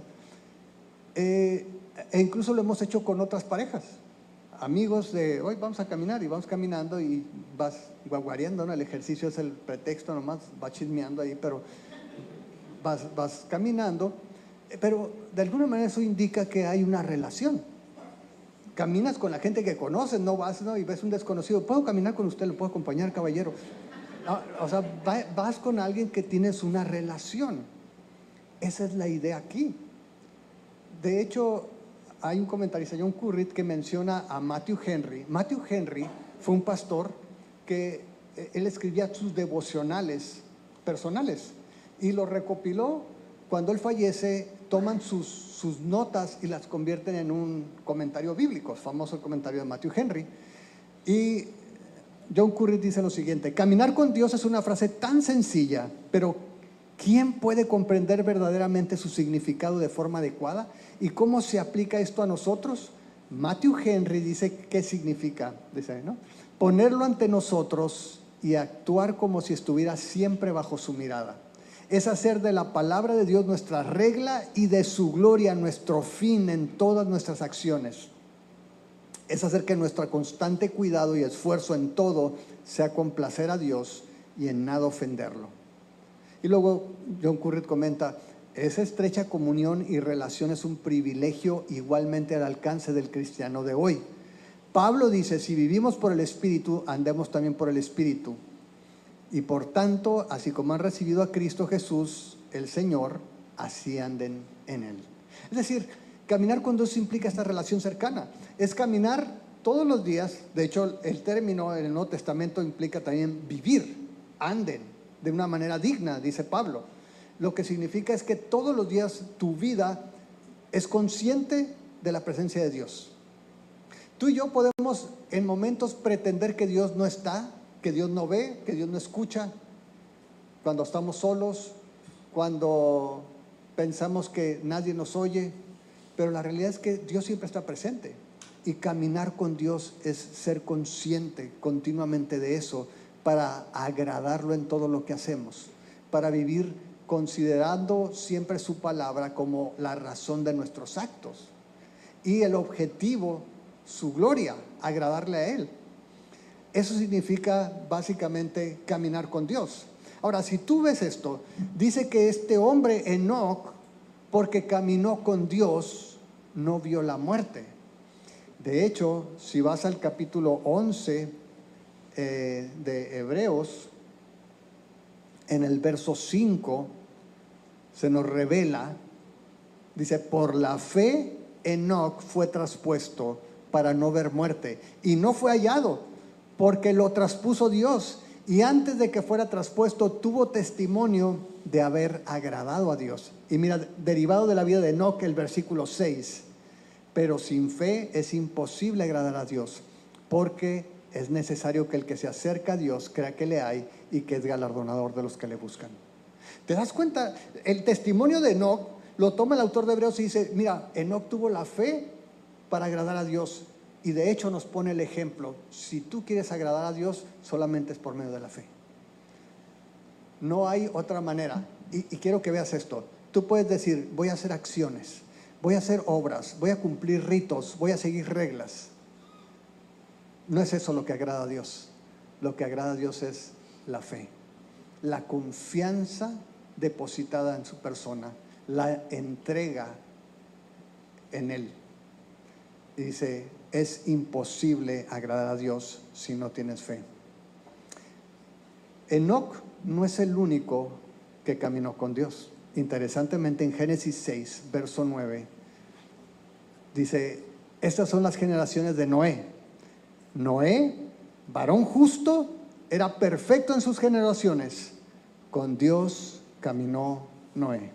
Eh, e incluso lo hemos hecho con otras parejas. Amigos de hoy vamos a caminar y vamos caminando y vas guaguareando, ¿no? El ejercicio es el pretexto nomás, vas chismeando ahí, pero vas, vas caminando, pero de alguna manera eso indica que hay una relación. Caminas con la gente que conoces, no vas, ¿no? Y ves un desconocido, ¿puedo caminar con usted? ¿Lo puedo acompañar, caballero? No, o sea, va, vas con alguien que tienes una relación. Esa es la idea aquí. De hecho, hay un comentarista, John Currit, que menciona a Matthew Henry. Matthew Henry fue un pastor que eh, él escribía sus devocionales personales y los recopiló. Cuando él fallece, toman sus, sus notas y las convierten en un comentario bíblico, famoso el comentario de Matthew Henry. Y John Currit dice lo siguiente: caminar con Dios es una frase tan sencilla, pero ¿quién puede comprender verdaderamente su significado de forma adecuada? ¿Y cómo se aplica esto a nosotros? Matthew Henry dice, ¿qué significa? Dice, ¿no? Ponerlo ante nosotros y actuar como si estuviera siempre bajo su mirada. Es hacer de la palabra de Dios nuestra regla y de su gloria nuestro fin en todas nuestras acciones. Es hacer que nuestro constante cuidado y esfuerzo en todo sea complacer a Dios y en nada ofenderlo. Y luego John Currit comenta, esa estrecha comunión y relación es un privilegio igualmente al alcance del cristiano de hoy. Pablo dice, si vivimos por el Espíritu, andemos también por el Espíritu. Y por tanto, así como han recibido a Cristo Jesús, el Señor, así anden en Él. Es decir, caminar con Dios implica esta relación cercana. Es caminar todos los días. De hecho, el término en el Nuevo Testamento implica también vivir, anden de una manera digna, dice Pablo. Lo que significa es que todos los días tu vida es consciente de la presencia de Dios. Tú y yo podemos en momentos pretender que Dios no está, que Dios no ve, que Dios no escucha, cuando estamos solos, cuando pensamos que nadie nos oye, pero la realidad es que Dios siempre está presente. Y caminar con Dios es ser consciente continuamente de eso, para agradarlo en todo lo que hacemos, para vivir considerando siempre su palabra como la razón de nuestros actos y el objetivo, su gloria, agradarle a Él. Eso significa básicamente caminar con Dios. Ahora, si tú ves esto, dice que este hombre Enoc, porque caminó con Dios, no vio la muerte. De hecho, si vas al capítulo once Eh, de Hebreos, en el verso cinco se nos revela, dice, por la fe Enoc fue traspuesto para no ver muerte y no fue hallado porque lo traspuso Dios, y antes de que fuera traspuesto tuvo testimonio de haber agradado a Dios. Y mira, derivado de la vida de Enoc, el versículo seis, pero sin fe es imposible agradar a Dios, porque es necesario que el que se acerca a Dios crea que le hay y que es galardonador de los que le buscan. ¿Te das cuenta? El testimonio de Enoc lo toma el autor de Hebreos y dice, mira, Enoc tuvo la fe para agradar a Dios, y de hecho nos pone el ejemplo. Si tú quieres agradar a Dios, solamente es por medio de la fe. No hay otra manera. Y, y quiero que veas esto. Tú puedes decir, voy a hacer acciones, voy a hacer obras, voy a cumplir ritos, voy a seguir reglas. No es eso lo que agrada a Dios. Lo que agrada a Dios es la fe, la confianza depositada en su persona, la entrega en Él. Y dice, es imposible agradar a Dios si no tienes fe. Enoc no es el único que caminó con Dios. Interesantemente, en Génesis seis, verso nueve, dice, estas son las generaciones de Noé. Noé, varón justo, era perfecto en sus generaciones. Con Dios caminó Noé.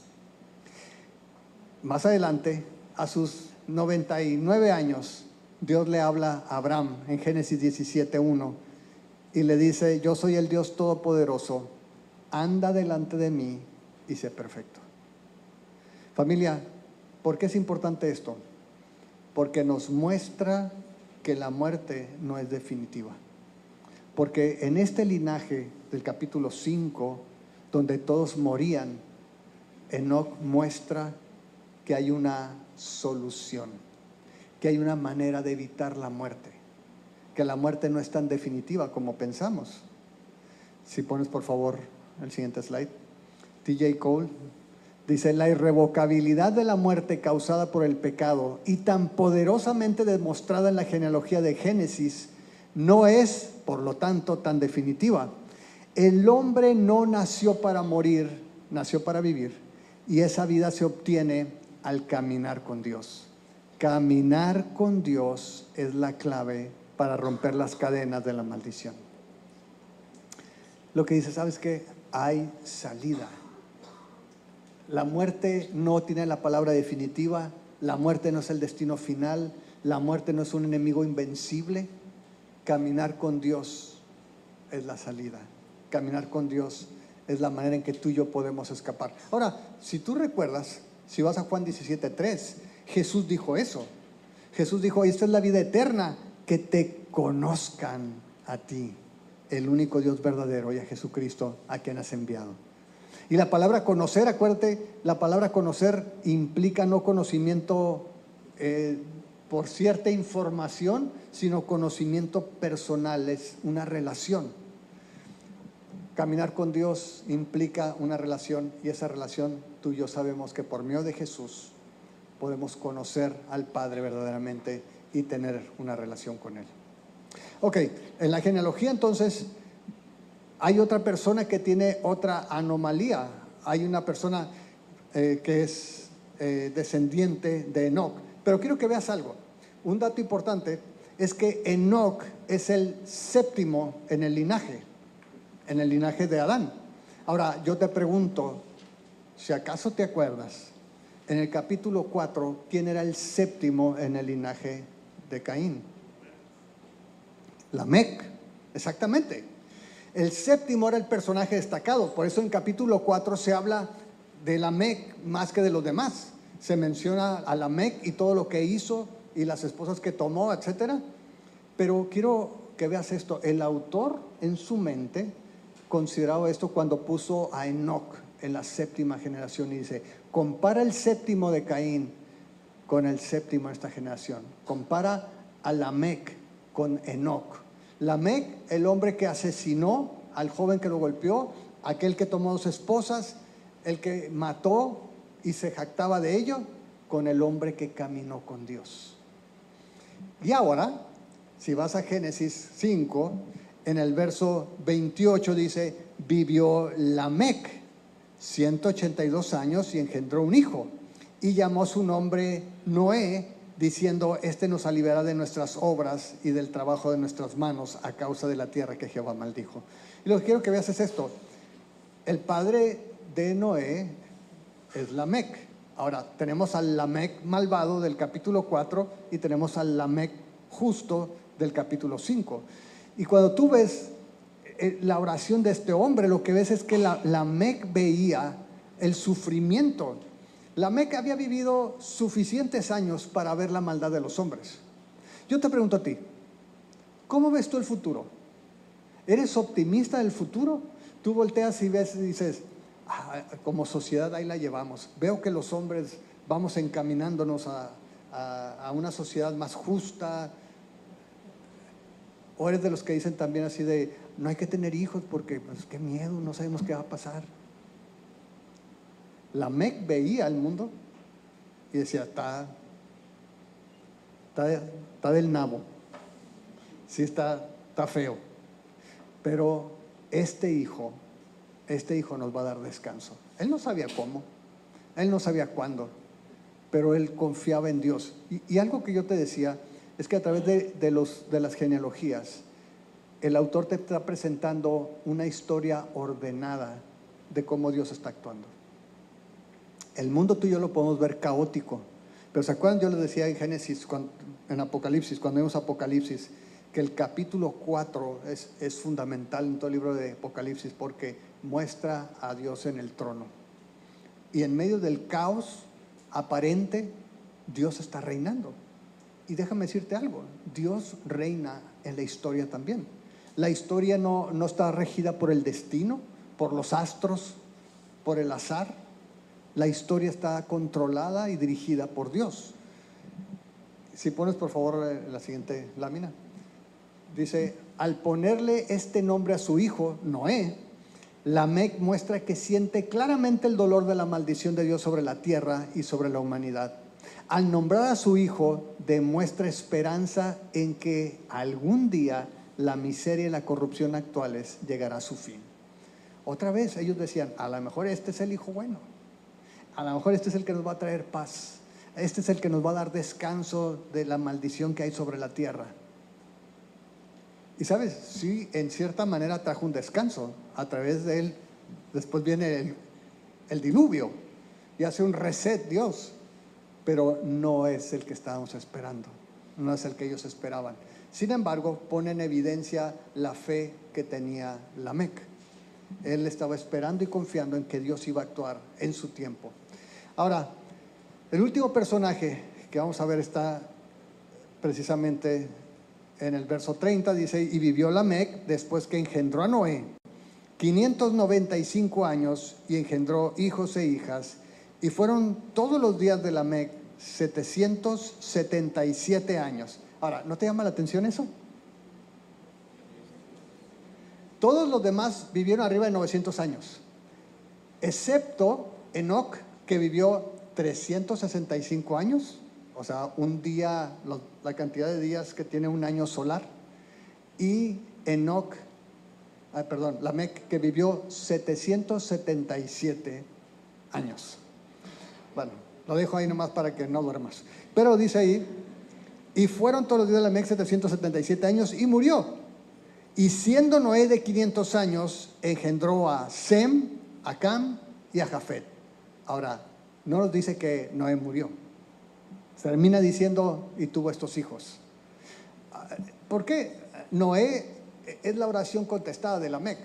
Más adelante, a sus noventa y nueve años, Dios le habla a Abraham en Génesis diecisiete, uno y le dice, yo soy el Dios Todopoderoso, anda delante de mí y sé perfecto. Familia, ¿por qué es importante esto? Porque nos muestra que la muerte no es definitiva. Porque en este linaje del capítulo cinco, donde todos morían, Enoc muestra que hay una solución, que hay una manera de evitar la muerte, que la muerte no es tan definitiva como pensamos. Si pones por favor el siguiente slide. T J Cole dice, la irrevocabilidad de la muerte causada por el pecado y tan poderosamente demostrada en la genealogía de Génesis no es, por lo tanto, tan definitiva. El hombre no nació para morir, nació para vivir, y esa vida se obtiene al caminar con Dios. Caminar con Dios es la clave para romper las cadenas de la maldición. Lo que dice, ¿sabes qué? Hay salida. La muerte no tiene la palabra definitiva, la muerte no es el destino final, la muerte no es un enemigo invencible. Caminar con Dios es la salida. Caminar con Dios es la manera en que tú y yo podemos escapar. Ahora, si tú recuerdas, si vas a Juan diecisiete, tres, Jesús dijo eso. Jesús dijo, esta es la vida eterna, que te conozcan a ti, el único Dios verdadero, y a Jesucristo, a quien has enviado. Y la palabra conocer, acuérdate, la palabra conocer implica no conocimiento eh, por cierta información, sino conocimiento personal, es una relación. Caminar con Dios implica una relación, y esa relación tú y yo sabemos que por medio de Jesús podemos conocer al Padre verdaderamente y tener una relación con Él. Ok, en la genealogía entonces hay otra persona que tiene otra anomalía. Hay una persona eh, que es eh, descendiente de Enoc. Pero quiero que veas algo. Un dato importante es que Enoc es el séptimo en el linaje, en el linaje de Adán. Ahora, yo te pregunto, si acaso te acuerdas, en el capítulo cuatro, ¿quién era el séptimo en el linaje de Caín? Lamec, exactamente. El séptimo era el personaje destacado, por eso en capítulo cuatro se habla de Lamec más que de los demás. Se menciona a Lamec y todo lo que hizo y las esposas que tomó, etcétera. Pero quiero que veas esto, el autor en su mente consideraba esto cuando puso a Enoc en la séptima generación y dice, compara el séptimo de Caín con el séptimo de esta generación. Compara a Lamec con Enoc. Lamec, el hombre que asesinó al joven que lo golpeó, aquel que tomó dos esposas, el que mató y se jactaba de ello, con el hombre que caminó con Dios. Y ahora, si vas a Génesis cinco, en el verso veintiocho dice, vivió Lamec ciento ochenta y dos años y engendró un hijo, y llamó su nombre Noé, diciendo, este nos aliviará de nuestras obras y del trabajo de nuestras manos a causa de la tierra que Jehová maldijo. Y lo que quiero que veas es esto, el padre de Noé es Lamec. Ahora, tenemos al Lamec malvado del capítulo cuatro y tenemos al Lamec justo del capítulo cinco. Y cuando tú ves la oración de este hombre, lo que ves es que la, Lamec veía el sufrimiento. Lamec había vivido suficientes años para ver la maldad de los hombres. Yo te pregunto a ti, ¿cómo ves tú el futuro? ¿Eres optimista del futuro? Tú volteas y ves y dices, ah, como sociedad ahí la llevamos. Veo que los hombres vamos encaminándonos a, a, a una sociedad más justa. O eres de los que dicen también así de, no hay que tener hijos porque, pues, qué miedo, no sabemos qué va a pasar. Lamec veía al mundo y decía, está, está, está del nabo, sí está, está feo, pero este hijo, este hijo nos va a dar descanso. Él no sabía cómo, él no sabía cuándo, pero él confiaba en Dios. Y, y algo que yo te decía es que a través de, de, los, de las genealogías, el autor te está presentando una historia ordenada de cómo Dios está actuando. El mundo tú y yo lo podemos ver caótico, pero ¿se acuerdan? Yo les decía en Génesis, cuando, en Apocalipsis, cuando vemos Apocalipsis, que el capítulo cuatro es, es fundamental en todo el libro de Apocalipsis porque muestra a Dios en el trono. Y en medio del caos aparente, Dios está reinando. Y déjame decirte algo, Dios reina en la historia también. La historia no, no está regida por el destino, por los astros, por el azar. La historia está controlada y dirigida por Dios. Si pones por favor la siguiente lámina. Dice, al ponerle este nombre a su hijo, Noé, Lamec muestra que siente claramente el dolor de la maldición de Dios sobre la tierra y sobre la humanidad. Al nombrar a su hijo, demuestra esperanza en que algún día la miseria y la corrupción actuales llegará a su fin. Otra vez ellos decían, a lo mejor este es el hijo bueno. A lo mejor este es el que nos va a traer paz. Este es el que nos va a dar descanso de la maldición que hay sobre la tierra. Y sabes, sí, en cierta manera trajo un descanso. A través de él, después viene el, el diluvio y hace un reset Dios. Pero no es el que estábamos esperando. No es el que ellos esperaban. Sin embargo, pone en evidencia la fe que tenía Lamec. Él estaba esperando y confiando en que Dios iba a actuar en su tiempo. Ahora, el último personaje que vamos a ver está precisamente en el verso treinta, dice, y vivió Lamec después que engendró a Noé quinientos noventa y cinco años y engendró hijos e hijas, y fueron todos los días de Lamec setecientos setenta y siete años. Ahora, ¿no te llama la atención eso? Todos los demás vivieron arriba de novecientos años, excepto Enoc, que vivió trescientos sesenta y cinco años, o sea, un día, la cantidad de días que tiene un año solar, y Enoc, ah, perdón, Lamec, que vivió setecientos setenta y siete años. Bueno, lo dejo ahí nomás para que no duermas. Pero dice ahí, y fueron todos los días de Lamec setecientos setenta y siete años y murió. Y siendo Noé de quinientos años, engendró a Sem, a Cam y a Jafet. Ahora, no nos dice que Noé murió. Termina diciendo, y tuvo estos hijos. ¿Por qué? Noé es la oración contestada de Lamec.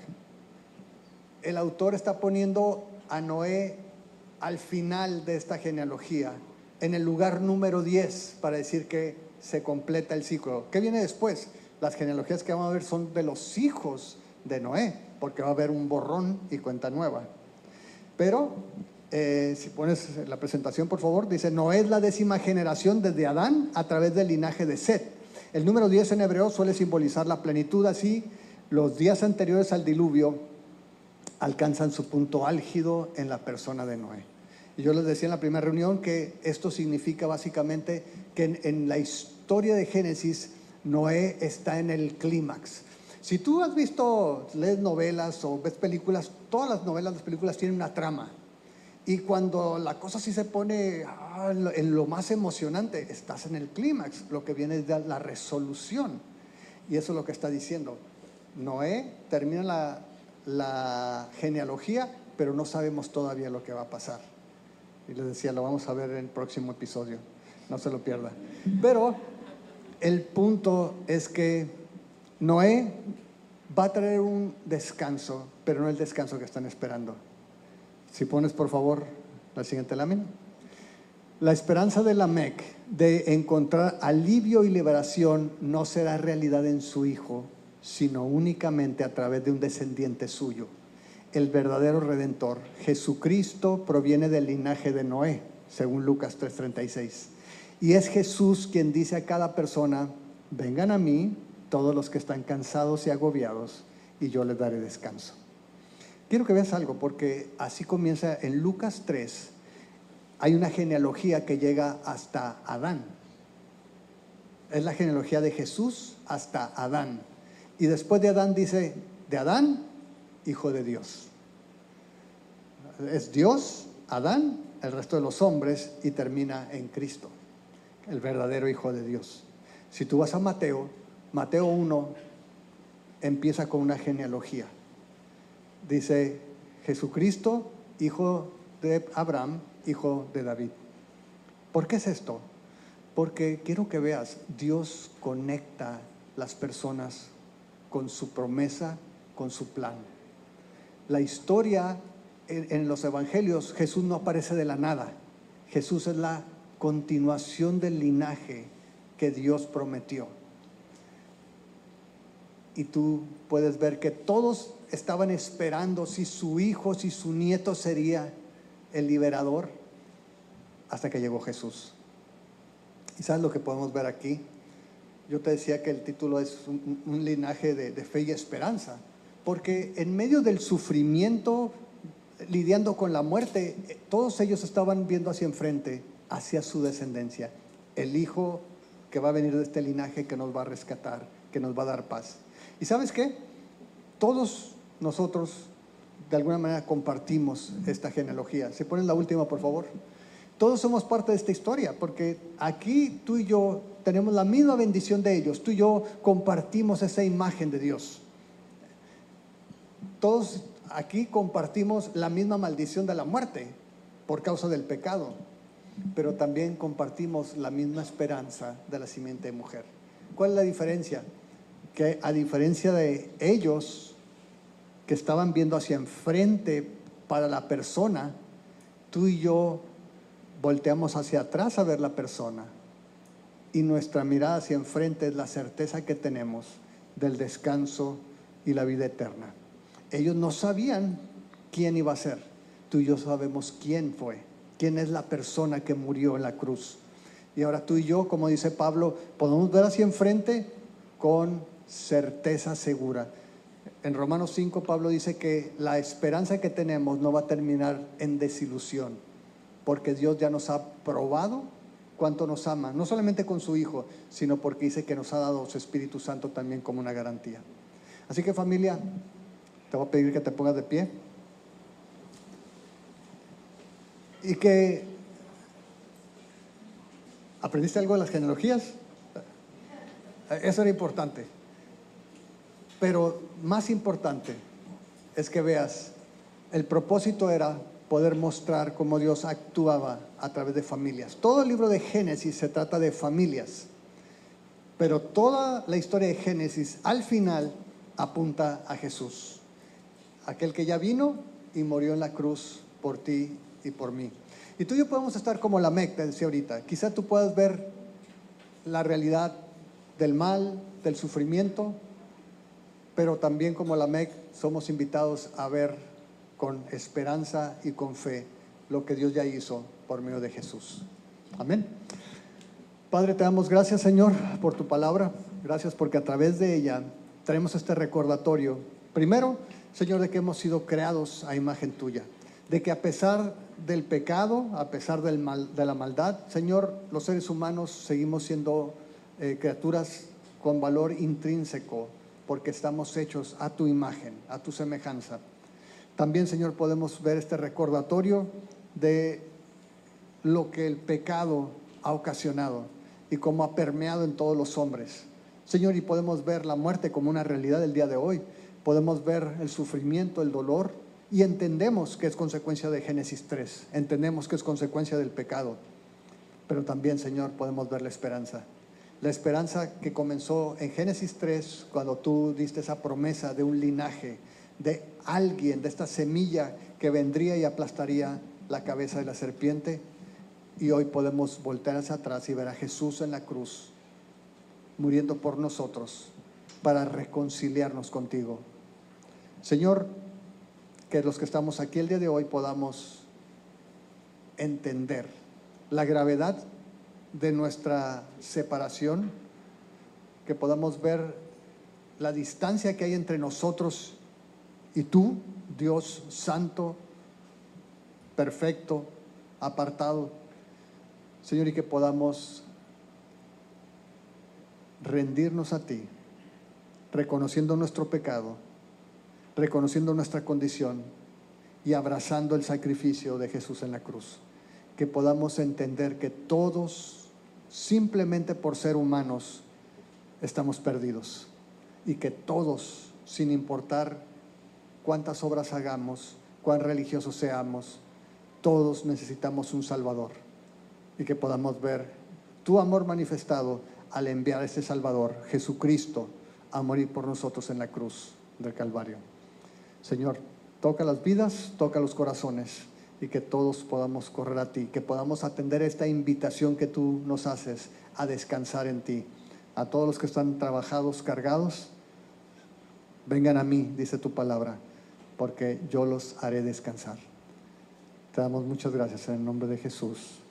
El autor está poniendo a Noé al final de esta genealogía, en el lugar número diez, para decir que se completa el ciclo. ¿Qué viene después? Las genealogías que vamos a ver son de los hijos de Noé, porque va a haber un borrón y cuenta nueva. Pero, eh, si pones la presentación, por favor, dice, Noé es la décima generación desde Adán a través del linaje de Set. El número diez en hebreo suele simbolizar la plenitud, así los días anteriores al diluvio alcanzan su punto álgido en la persona de Noé. Y yo les decía en la primera reunión que esto significa básicamente que en, en la historia de Génesis, Noé está en el clímax. Si tú has visto, lees novelas o ves películas, todas las novelas, las películas tienen una trama. Y cuando la cosa sí se pone ah, en, lo, en lo más emocionante, estás en el clímax, lo que viene es la resolución. Y eso es lo que está diciendo. Noé termina la, la genealogía, pero no sabemos todavía lo que va a pasar. Y les decía, lo vamos a ver en el próximo episodio, no se lo pierda. Pero el punto es que Noé va a traer un descanso, pero no el descanso que están esperando. Si pones por favor la siguiente lámina. La esperanza de Lamec de encontrar alivio y liberación no será realidad en su hijo, sino únicamente a través de un descendiente suyo. el verdadero Redentor. Jesucristo proviene del linaje de Noé, según Lucas tres treinta y seis. Y es Jesús quien dice a cada persona: vengan a mí todos los que están cansados y agobiados, y yo les daré descanso. Quiero que veas algo, porque así comienza en Lucas tres. Hay una genealogía que llega hasta Adán. Es la genealogía de Jesús hasta Adán. Y después de Adán dice: de Adán, hijo de Dios. Es Dios, Adán, el resto de los hombres, y termina en Cristo, el verdadero hijo de Dios. Si tú vas a Mateo, Mateo uno empieza con una genealogía. Dice: Jesucristo, hijo de Abraham, hijo de David. ¿Por qué es esto? Porque quiero que veas, Dios conecta las personas con su promesa, con su plan. La historia en, en los evangelios, Jesús no aparece de la nada. Jesús es la continuación del linaje que Dios prometió. Y tú puedes ver que todos estaban esperando si su hijo, si su nieto sería el liberador, hasta que llegó Jesús. ¿Y sabes lo que podemos ver aquí? Yo te decía que el título es un, un linaje de, de fe y esperanza, porque en medio del sufrimiento, lidiando con la muerte, todos ellos estaban viendo hacia enfrente, hacia su descendencia, el hijo que va a venir de este linaje, que nos va a rescatar, que nos va a dar paz. ¿Y sabes qué? Todos nosotros de alguna manera compartimos esta genealogía. ¿Se ponen la última, por favor? Todos somos parte de esta historia, porque aquí tú y yo tenemos la misma bendición de ellos. Tú y yo compartimos esa imagen de Dios. Todos aquí compartimos la misma maldición de la muerte por causa del pecado, pero también compartimos la misma esperanza de la simiente de mujer. ¿Cuál es la diferencia? Que a diferencia de ellos que estaban viendo hacia enfrente para la persona, tú y yo volteamos hacia atrás a ver la persona, y nuestra mirada hacia enfrente es la certeza que tenemos del descanso y la vida eterna. Ellos no sabían quién iba a ser. Tú y yo sabemos quién fue, quién es la persona que murió en la cruz. Y ahora tú y yo, como dice Pablo, podemos ver hacia enfrente con certeza segura. En Romanos cinco, Pablo dice que la esperanza que tenemos no va a terminar en desilusión, porque Dios ya nos ha probado cuánto nos ama, no solamente con su Hijo, sino porque dice que nos ha dado su Espíritu Santo también como una garantía. Así que, familia, te voy a pedir que te pongas de pie y que ¿aprendiste algo de las genealogías? Eso era importante. Pero más importante es que veas, el propósito era poder mostrar cómo Dios actuaba a través de familias. Todo el libro de Génesis se trata de familias, pero toda la historia de Génesis al final apunta a Jesús, aquel que ya vino y murió en la cruz por ti y por mí. Y tú y yo podemos estar como Lamec, te decía ahorita. Quizá tú puedas ver la realidad del mal, del sufrimiento, pero también como Lamec somos invitados a ver con esperanza y con fe lo que Dios ya hizo por medio de Jesús. Amén. Padre, te damos gracias, Señor, por tu palabra. Gracias porque a través de ella traemos este recordatorio. Primero, Señor, de que hemos sido creados a imagen tuya, de que a pesar del pecado, a pesar del mal, de la maldad, Señor, los seres humanos seguimos siendo eh, criaturas con valor intrínseco, porque estamos hechos a tu imagen, a tu semejanza. También, Señor, podemos ver este recordatorio de lo que el pecado ha ocasionado y cómo ha permeado en todos los hombres. Señor, y podemos ver la muerte como una realidad del día de hoy. Podemos ver el sufrimiento, el dolor, y entendemos que es consecuencia de Génesis tres. Entendemos que es consecuencia del pecado. Pero también, Señor, podemos ver la esperanza. La esperanza que comenzó en Génesis tres, cuando tú diste esa promesa de un linaje, de alguien, de esta semilla que vendría y aplastaría la cabeza de la serpiente. Y hoy podemos voltear hacia atrás y ver a Jesús en la cruz, muriendo por nosotros, para reconciliarnos contigo. Señor, que los que estamos aquí el día de hoy podamos entender la gravedad de nuestra separación, que podamos ver la distancia que hay entre nosotros y tú, Dios santo, perfecto, apartado, Señor, y que podamos rendirnos a ti, reconociendo nuestro pecado, reconociendo nuestra condición y abrazando el sacrificio de Jesús en la cruz. Que podamos entender que todos, simplemente por ser humanos, estamos perdidos, y que todos, sin importar cuántas obras hagamos, cuán religiosos seamos, todos necesitamos un Salvador, y que podamos ver tu amor manifestado al enviar a ese Salvador, Jesucristo, a morir por nosotros en la cruz del Calvario. Señor, toca las vidas, toca los corazones, y que todos podamos correr a ti, que podamos atender esta invitación que tú nos haces a descansar en ti. A todos los que están trabajados, cargados, vengan a mí, dice tu palabra, porque yo los haré descansar. Te damos muchas gracias en el nombre de Jesús.